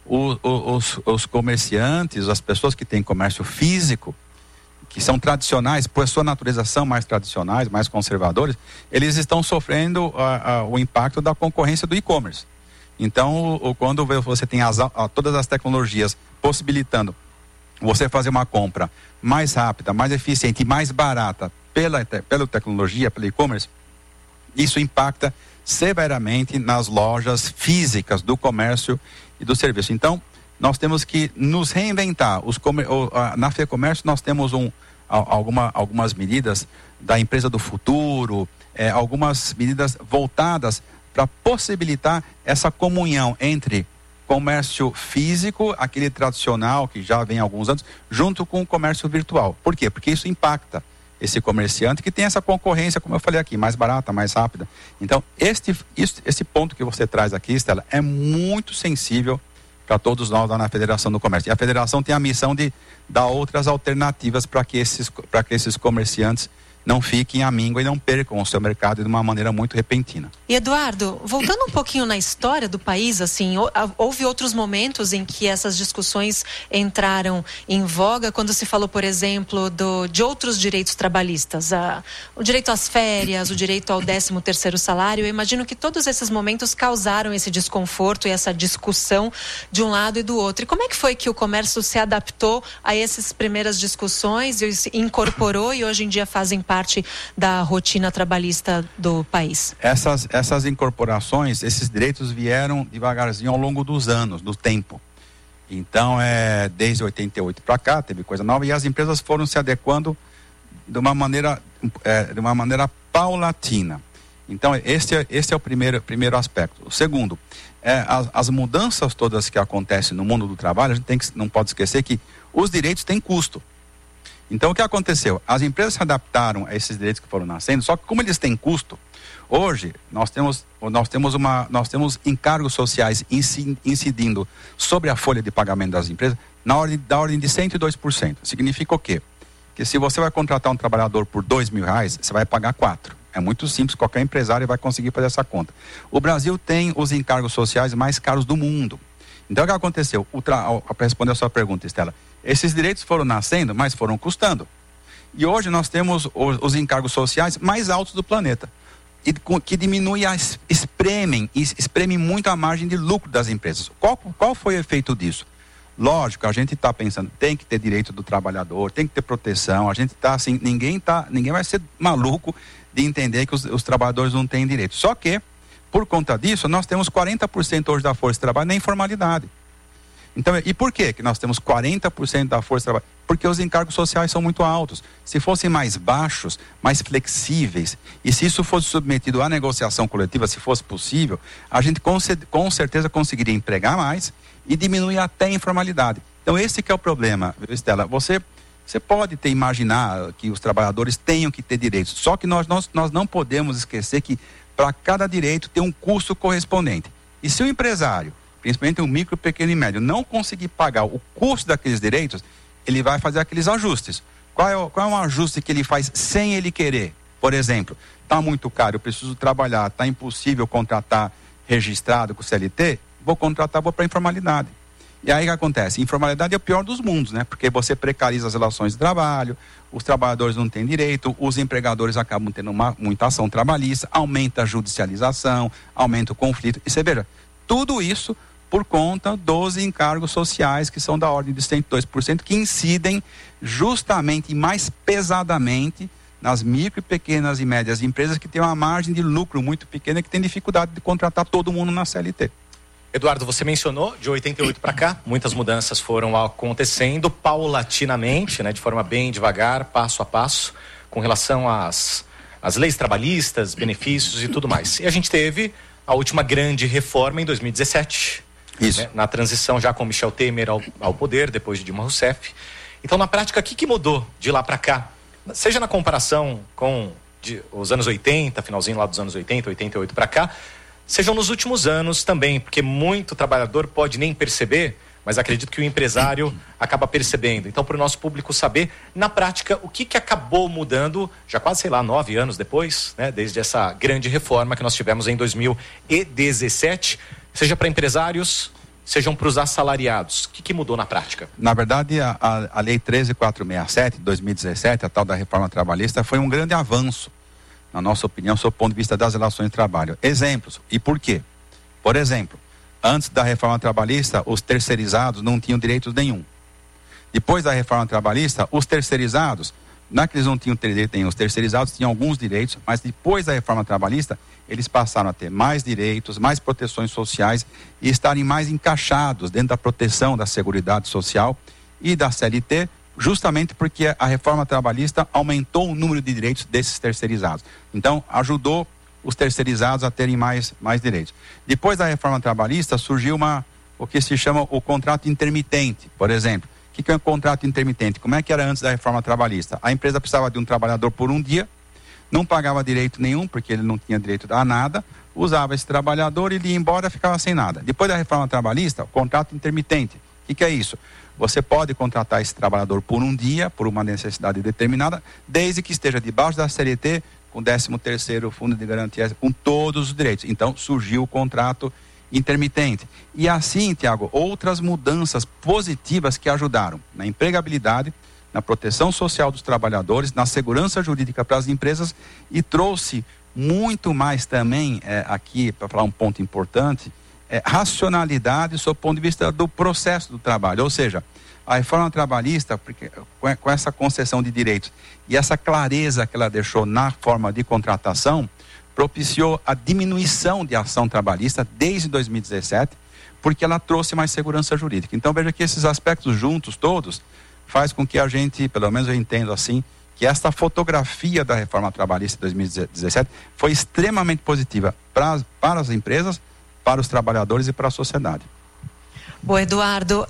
Os comerciantes, as pessoas que têm comércio físico, que são tradicionais, por sua natureza são mais tradicionais, mais conservadores, eles estão sofrendo o impacto da concorrência do e-commerce. Então, quando você tem todas as tecnologias possibilitando você fazer uma compra mais rápida, mais eficiente e mais barata pela tecnologia, pelo e-commerce, isso impacta severamente nas lojas físicas do comércio e do serviço. Então, nós temos que nos reinventar. Na FEComércio nós temos algumas medidas da empresa do futuro, algumas medidas voltadas para possibilitar essa comunhão entre comércio físico, aquele tradicional que já vem há alguns anos, junto com o comércio virtual. Por quê? Porque isso impacta esse comerciante que tem essa concorrência, como eu falei aqui, mais barata, mais rápida. Então, esse ponto que você traz aqui, Estela, é muito sensível para todos nós lá na Federação do Comércio. E a Federação tem a missão de dar outras alternativas para que esses comerciantes não fiquem à míngua e não percam o seu mercado de uma maneira muito repentina. E Eduardo, voltando um pouquinho na história do país, assim, houve outros momentos em que essas discussões entraram em voga, quando se falou, por exemplo, de outros direitos trabalhistas, o direito às férias, o direito ao 13º salário. Eu imagino que todos esses momentos causaram esse desconforto e essa discussão de um lado e do outro. E como é que foi que o comércio se adaptou a essas primeiras discussões e se incorporou e hoje em dia fazem parte da rotina trabalhista do país? Essas incorporações, esses direitos vieram devagarzinho ao longo dos anos, do tempo. Então, desde 88 para cá, teve coisa nova e as empresas foram se adequando de uma maneira paulatina. Então, esse é o primeiro aspecto. O segundo, as mudanças todas que acontecem no mundo do trabalho, a gente não pode esquecer que os direitos têm custo. Então, o que aconteceu? As empresas se adaptaram a esses direitos que foram nascendo, só que como eles têm custo, hoje nós temos encargos sociais incidindo sobre a folha de pagamento das empresas da ordem de 102%. Significa o quê? Que se você vai contratar um trabalhador por R$2.000, você vai pagar 4. É muito simples, qualquer empresário vai conseguir fazer essa conta. O Brasil tem os encargos sociais mais caros do mundo. Então, o que aconteceu? Para responder a sua pergunta, Estela, esses direitos foram nascendo, mas foram custando. E hoje nós temos os encargos sociais mais altos do planeta, e que espremem muito a margem de lucro das empresas. Qual foi o efeito disso? Lógico, a gente está pensando, tem que ter direito do trabalhador, tem que ter proteção, a gente está assim, ninguém vai ser maluco de entender que os trabalhadores não têm direito. Só que, por conta disso, nós temos 40% hoje da força de trabalho na informalidade. Então, e por que nós temos 40% da força de trabalho? Porque os encargos sociais são muito altos. Se fossem mais baixos, mais flexíveis, e se isso fosse submetido à negociação coletiva, se fosse possível, a gente com certeza conseguiria empregar mais e diminuir até a informalidade. Então, esse que é o problema, Estela. Você pode imaginar que os trabalhadores tenham que ter direitos, só que nós não podemos esquecer que para cada direito tem um custo correspondente. E se o empresário, principalmente o micro, pequeno e médio, não conseguir pagar o custo daqueles direitos, ele vai fazer aqueles ajustes. Qual é um ajuste que ele faz sem ele querer? Por exemplo, está muito caro, eu preciso trabalhar, está impossível contratar registrado com o CLT, vou para a informalidade. E aí o que acontece? Informalidade é o pior dos mundos, né? Porque você precariza as relações de trabalho, os trabalhadores não têm direito, os empregadores acabam tendo muita ação trabalhista, aumenta a judicialização, aumenta o conflito. E você veja, tudo isso por conta dos encargos sociais, que são da ordem de 102%, que incidem justamente e mais pesadamente nas micro, pequenas e médias empresas que têm uma margem de lucro muito pequena e que têm dificuldade de contratar todo mundo na CLT. Eduardo, você mencionou, de 88 para cá, muitas mudanças foram acontecendo paulatinamente, né, de forma bem devagar, passo a passo, com relação às leis trabalhistas, benefícios e tudo mais. E a gente teve a última grande reforma em 2017. Isso. Né, na transição já com Michel Temer ao poder, depois de Dilma Rousseff. Então, na prática, o que mudou de lá para cá? Seja na comparação com os anos 80, finalzinho lá dos anos 80, 88 para cá, sejam nos últimos anos também, porque muito trabalhador pode nem perceber, mas acredito que o empresário acaba percebendo. Então, para o nosso público saber, na prática, o que acabou mudando, já quase, 9 anos depois, né, desde essa grande reforma que nós tivemos em 2017, seja para empresários, sejam para os assalariados. O que mudou na prática? Na verdade, a Lei 13.467 de 2017, a tal da reforma trabalhista, foi um grande avanço, na nossa opinião, sob o ponto de vista das relações de trabalho. Exemplos. E por quê? Por exemplo, antes da reforma trabalhista, os terceirizados não tinham direitos nenhum. Depois da reforma trabalhista, os terceirizados, não é que eles não tinham direito nenhum, os terceirizados tinham alguns direitos, mas depois da reforma trabalhista, eles passaram a ter mais direitos, mais proteções sociais e estarem mais encaixados dentro da proteção da Seguridade Social e da CLT, justamente porque a reforma trabalhista aumentou o número de direitos desses terceirizados. Então, ajudou os terceirizados a terem mais direitos. Depois da reforma trabalhista, surgiu o que se chama o contrato intermitente, por exemplo. O que é um contrato intermitente? Como é que era antes da reforma trabalhista? A empresa precisava de um trabalhador por um dia, não pagava direito nenhum, porque ele não tinha direito a nada, usava esse trabalhador e ele ia embora, ficava sem nada. Depois da reforma trabalhista, o contrato intermitente. O que é isso? você pode contratar esse trabalhador por um dia, por uma necessidade determinada, desde que esteja debaixo da CLT, com 13º fundo de garantia, com todos os direitos. Então, surgiu o contrato intermitente. E assim, Tiago, outras mudanças positivas que ajudaram na empregabilidade, na proteção social dos trabalhadores, na segurança jurídica para as empresas, e trouxe muito mais também, aqui, para falar um ponto importante, racionalidade sob o ponto de vista do processo do trabalho. Ou seja, a reforma trabalhista, porque, com essa concessão de direitos e essa clareza que ela deixou na forma de contratação, propiciou a diminuição de ação trabalhista desde 2017, porque ela trouxe mais segurança jurídica. Então veja que esses aspectos juntos todos faz com que a gente, pelo menos eu entendo assim, que esta fotografia da reforma trabalhista de 2017 foi extremamente positiva para as empresas, para os trabalhadores e para a sociedade. Bom, Eduardo,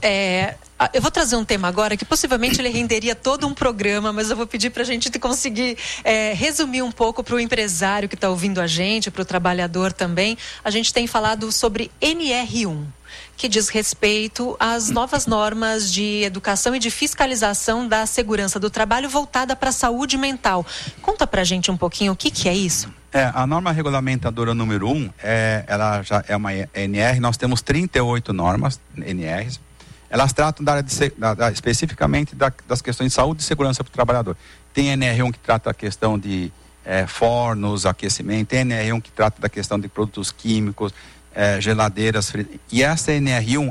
eu vou trazer um tema agora que possivelmente ele renderia todo um programa, mas eu vou pedir para a gente conseguir resumir um pouco para o empresário que está ouvindo a gente, para o trabalhador também. A gente tem falado sobre NR1, que diz respeito às novas normas de educação e de fiscalização da segurança do trabalho voltada para a saúde mental. Conta para a gente um pouquinho o que é isso. A norma regulamentadora número 1, ela já é uma NR, nós temos 38 normas NRs. Elas tratam da área especificamente das questões de saúde e segurança para o trabalhador. Tem NR1 que trata da questão de fornos, aquecimento, tem NR1 que trata da questão de produtos químicos, geladeiras, e essa NR1,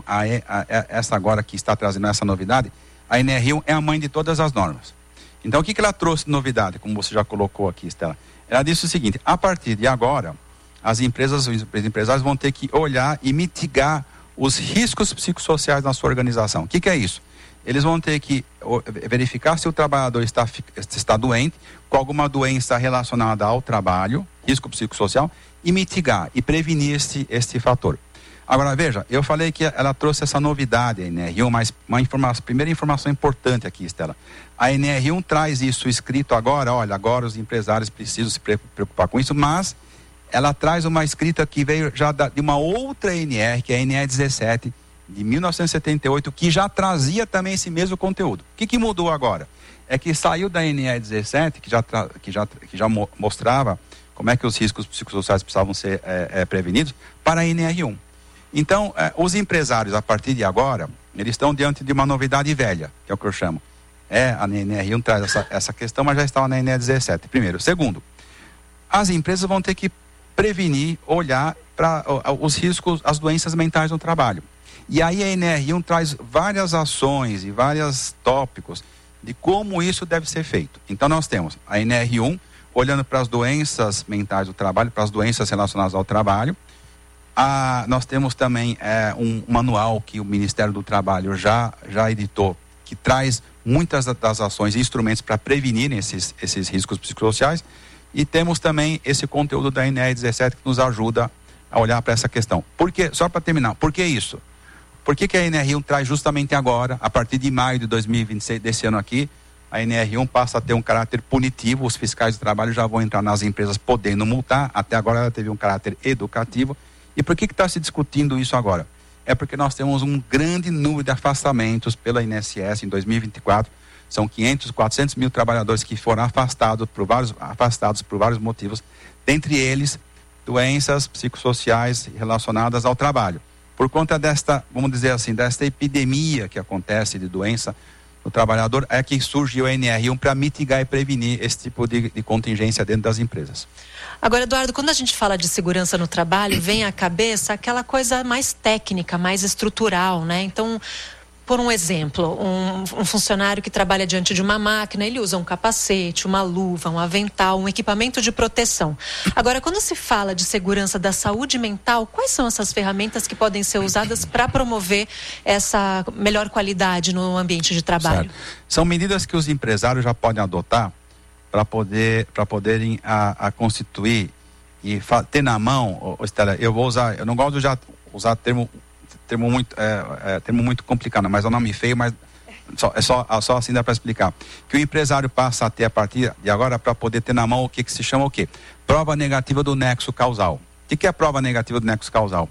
essa agora que está trazendo essa novidade, a NR1 é a mãe de todas as normas. Então o que ela trouxe de novidade, como você já colocou aqui, Estela? Ela disse o seguinte: a partir de agora, as empresas, os empresários vão ter que olhar e mitigar os riscos psicossociais na sua organização. O que é isso? Eles vão ter que verificar se o trabalhador está doente, com alguma doença relacionada ao trabalho, risco psicossocial, e mitigar e prevenir este fator. Agora, veja, eu falei que ela trouxe essa novidade, a NR1, mas primeira informação importante aqui, Estela. A NR1 traz isso escrito agora, olha, agora os empresários precisam se preocupar com isso, mas ela traz uma escrita que veio já de uma outra NR, que é a NR 17, de 1978, que já trazia também esse mesmo conteúdo. O que mudou agora? É que saiu da NR 17, que já mostrava como é que os riscos psicossociais precisavam ser prevenidos, para a NR1. Então, os empresários, a partir de agora, eles estão diante de uma novidade velha, que é o que eu chamo. A NR1 traz essa questão, mas já estava na NR 17, primeiro. Segundo, as empresas vão ter que prevenir, olhar para os riscos, as doenças mentais no trabalho. E aí a NR1 traz várias ações e vários tópicos de como isso deve ser feito. Então nós temos a NR1 olhando para as doenças mentais do trabalho, para as doenças relacionadas ao trabalho. Nós temos também um manual que o Ministério do Trabalho já editou, que traz muitas das ações e instrumentos para prevenir esses riscos psicossociais. E temos também esse conteúdo da NR17 que nos ajuda a olhar para essa questão. Só para terminar, por que isso? Por que a NR1 traz justamente agora, a partir de maio de 2026, desse ano aqui, a NR1 passa a ter um caráter punitivo, os fiscais do trabalho já vão entrar nas empresas podendo multar, até agora ela teve um caráter educativo. E por que está se discutindo isso agora? É porque nós temos um grande número de afastamentos pela INSS em 2024, são 400 mil trabalhadores que foram afastados por vários motivos, dentre eles doenças psicossociais relacionadas ao trabalho. Por conta desta, vamos dizer assim, desta epidemia que acontece de doença no trabalhador, é que surgiu a NR1 para mitigar e prevenir esse tipo de contingência dentro das empresas. Agora, Eduardo, quando a gente fala de segurança no trabalho, vem à cabeça aquela coisa mais técnica, mais estrutural, né? Então, por um exemplo, um funcionário que trabalha diante de uma máquina, ele usa um capacete, uma luva, um avental, um equipamento de proteção. Agora, quando se fala de segurança da saúde mental, quais são essas ferramentas que podem ser usadas para promover essa melhor qualidade no ambiente de trabalho? Certo. São medidas que os empresários já podem adotar para poderem constituir e ter na mão, Estela, eu não gosto de usar termo muito complicado, mas é um nome feio, mas só assim dá para explicar. Que o empresário passa a ter a partir de agora para poder ter na mão o que se chama o quê? Prova negativa do nexo causal. O que é a prova negativa do nexo causal?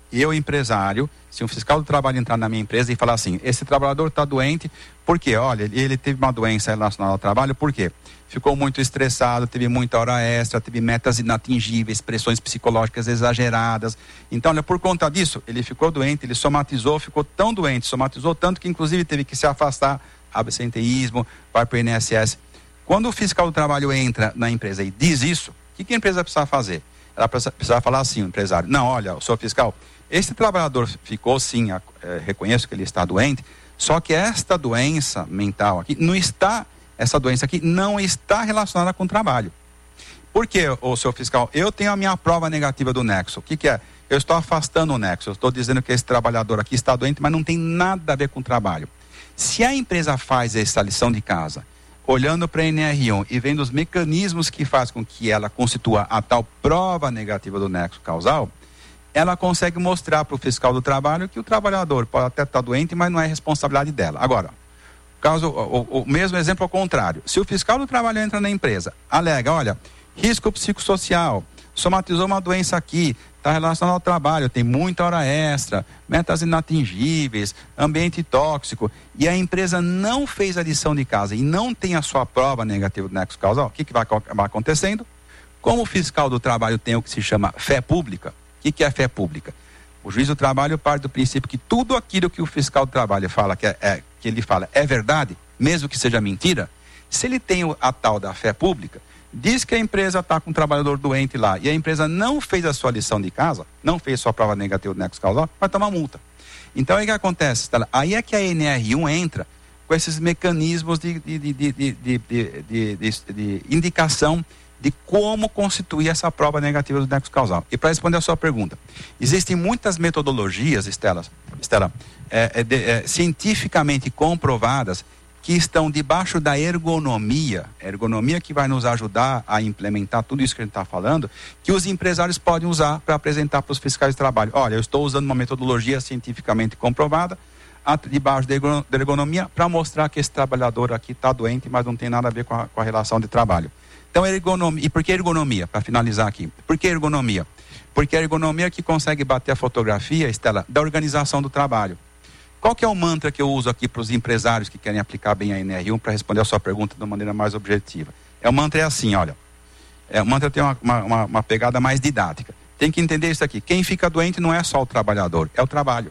eu, empresário, se um fiscal do trabalho entrar na minha empresa e falar assim, esse trabalhador está doente, por quê? Olha, ele teve uma doença relacionada ao trabalho, por quê? Ficou muito estressado, teve muita hora extra, teve metas inatingíveis, pressões psicológicas exageradas. Então, olha, por conta disso, ele ficou doente, ele somatizou, ficou tão doente, somatizou tanto que inclusive teve que se afastar, absenteísmo, vai para o INSS. Quando o fiscal do trabalho entra na empresa e diz isso, o que a empresa precisa fazer? Ela precisa falar assim, o empresário, não, olha, o senhor fiscal, esse trabalhador ficou sim, reconheço que ele está doente, só que esta doença mental aqui essa doença aqui não está relacionada com o trabalho. Por quê, o senhor fiscal? Eu tenho a minha prova negativa do nexo. O que é? Eu estou afastando o nexo, eu estou dizendo que esse trabalhador aqui está doente, mas não tem nada a ver com o trabalho. Se a empresa faz essa lição de casa, olhando para a NR1 e vendo os mecanismos que faz com que ela constitua a tal prova negativa do nexo causal, ela consegue mostrar para o fiscal do trabalho que o trabalhador pode até estar doente, mas não é responsabilidade dela. Agora, o mesmo exemplo ao contrário. Se o fiscal do trabalho entra na empresa, alega, olha, risco psicossocial, somatizou uma doença aqui, está relacionado ao trabalho, tem muita hora extra, metas inatingíveis, ambiente tóxico, e a empresa não fez a lição de casa e não tem a sua prova negativa do nexo causal, o que vai acontecendo? Como o fiscal do trabalho tem o que se chama fé pública, o que é fé pública? O juiz do trabalho parte do princípio que tudo aquilo que o fiscal do trabalho fala que ele fala é verdade, mesmo que seja mentira. Se ele tem a tal da fé pública, diz que a empresa está com um trabalhador doente lá e a empresa não fez a sua lição de casa, não fez sua prova negativa do nexo causal, vai tomar multa. Então aí o que acontece, Stella? Aí é que a NR1 entra com esses mecanismos de indicação de como constituir essa prova negativa do nexo causal. E para responder a sua pergunta, existem muitas metodologias, Stella, cientificamente comprovadas que estão debaixo da ergonomia que vai nos ajudar a implementar tudo isso que a gente está falando, que os empresários podem usar para apresentar para os fiscais de trabalho. Olha, eu estou usando uma metodologia cientificamente comprovada, debaixo da ergonomia, para mostrar que esse trabalhador aqui está doente, mas não tem nada a ver com a relação de trabalho. Então, ergonomia. E por que ergonomia? Para finalizar aqui. Por que ergonomia? Porque a ergonomia que consegue bater a fotografia, Stella, da organização do trabalho. Qual que é o mantra que eu uso aqui para os empresários que querem aplicar bem a NR1 para responder a sua pergunta de uma maneira mais objetiva? O mantra é assim, olha. O mantra tem uma pegada mais didática. Tem que entender isso aqui. Quem fica doente não é só o trabalhador, é o trabalho.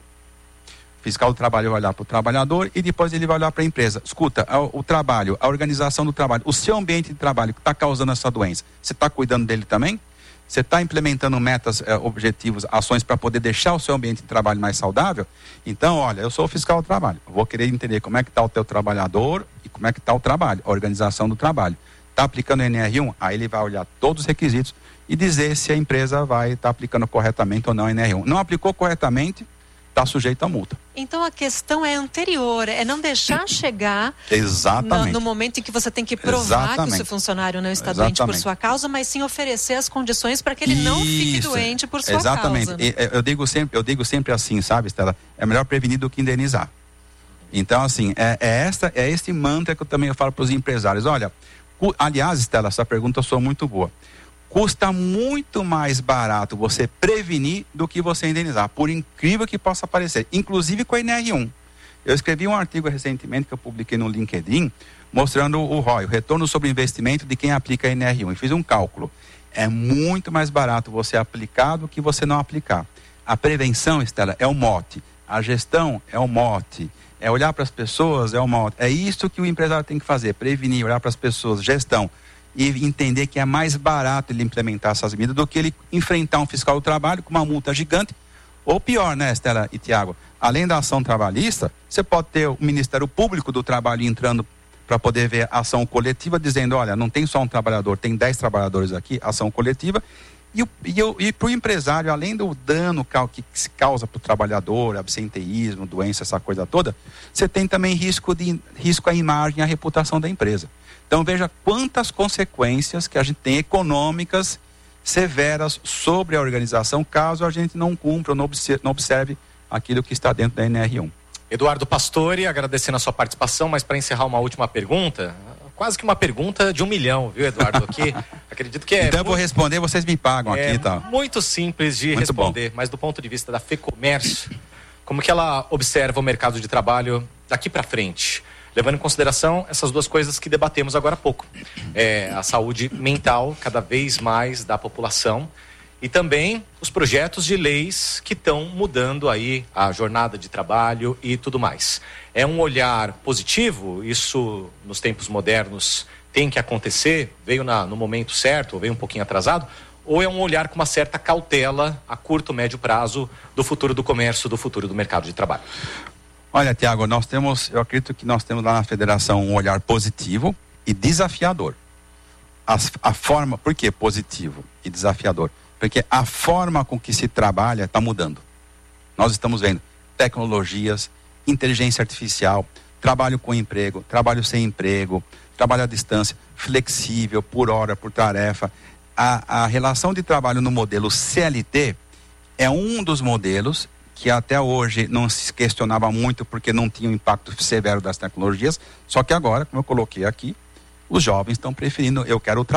O fiscal do trabalho vai olhar para o trabalhador e depois ele vai olhar para a empresa. Escuta, o trabalho, a organização do trabalho, o seu ambiente de trabalho que está causando essa doença, você está cuidando dele também? Você está implementando metas, objetivos, ações para poder deixar o seu ambiente de trabalho mais saudável? Então, olha, eu sou o fiscal do trabalho. Eu vou querer entender como é que está o teu trabalhador e como é que está o trabalho, a organização do trabalho. Está aplicando o NR1? Aí ele vai olhar todos os requisitos e dizer se a empresa vai estar aplicando corretamente ou não a NR1. Não aplicou corretamente, está sujeito a multa. Então a questão é anterior, é não deixar chegar no momento em que você tem que provar que o seu funcionário não está doente por sua causa, mas sim oferecer as condições para que ele não fique doente por sua causa. Eu digo sempre assim, sabe, Stella? É melhor prevenir do que indenizar. Então, assim, é esse mantra que eu também falo para os empresários. Olha, aliás, Stella, essa pergunta sou muito boa. Custa muito mais barato você prevenir do que você indenizar, por incrível que possa parecer, inclusive com a NR1. Eu escrevi um artigo recentemente que eu publiquei no LinkedIn, mostrando o ROI, o retorno sobre investimento de quem aplica a NR1. E fiz um cálculo. É muito mais barato você aplicar do que você não aplicar. A prevenção, Stella, é o mote. A gestão é o mote. É olhar para as pessoas, é o mote. É isso que o empresário tem que fazer, prevenir, olhar para as pessoas, gestão. E entender que é mais barato ele implementar essas medidas do que ele enfrentar um fiscal do trabalho com uma multa gigante. Ou pior, né, Stella e Tiago? Além da ação trabalhista, você pode ter o Ministério Público do Trabalho entrando para poder ver a ação coletiva, dizendo, olha, não tem só um trabalhador, tem 10 trabalhadores aqui, ação coletiva. E para o empresário, além do dano que se causa para o trabalhador, absenteísmo, doença, essa coisa toda, você tem também risco à imagem e à reputação da empresa. Então veja quantas consequências que a gente tem econômicas severas sobre a organização, caso a gente não cumpra ou não observe aquilo que está dentro da NR1. Eduardo Pastore, agradecendo a sua participação, mas para encerrar uma última pergunta, quase que uma pergunta de 1 milhão, viu, Eduardo? Aqui, acredito que Então eu vou responder, vocês me pagam aqui e tal. Muito simples de Muito responder, mas do ponto de vista da FEComércio, como que ela observa o mercado de trabalho daqui para frente? Levando em consideração essas duas coisas que debatemos agora há pouco. A saúde mental cada vez mais da população e também os projetos de leis que estão mudando aí a jornada de trabalho e tudo mais. É um olhar positivo? Isso nos tempos modernos tem que acontecer? Veio no momento certo ou veio um pouquinho atrasado? Ou é um olhar com uma certa cautela a curto, médio prazo do futuro do comércio, do futuro do mercado de trabalho? Olha, Tiago, eu acredito que nós temos lá na federação um olhar positivo e desafiador. A forma, por que positivo e desafiador? Porque a forma com que se trabalha está mudando. Nós estamos vendo tecnologias, inteligência artificial, trabalho com emprego, trabalho sem emprego, trabalho à distância, flexível, por hora, por tarefa. A relação de trabalho no modelo CLT é um dos modelos que até hoje não se questionava muito porque não tinha um impacto severo das tecnologias, só que agora, como eu coloquei aqui, os jovens estão preferindo, eu quero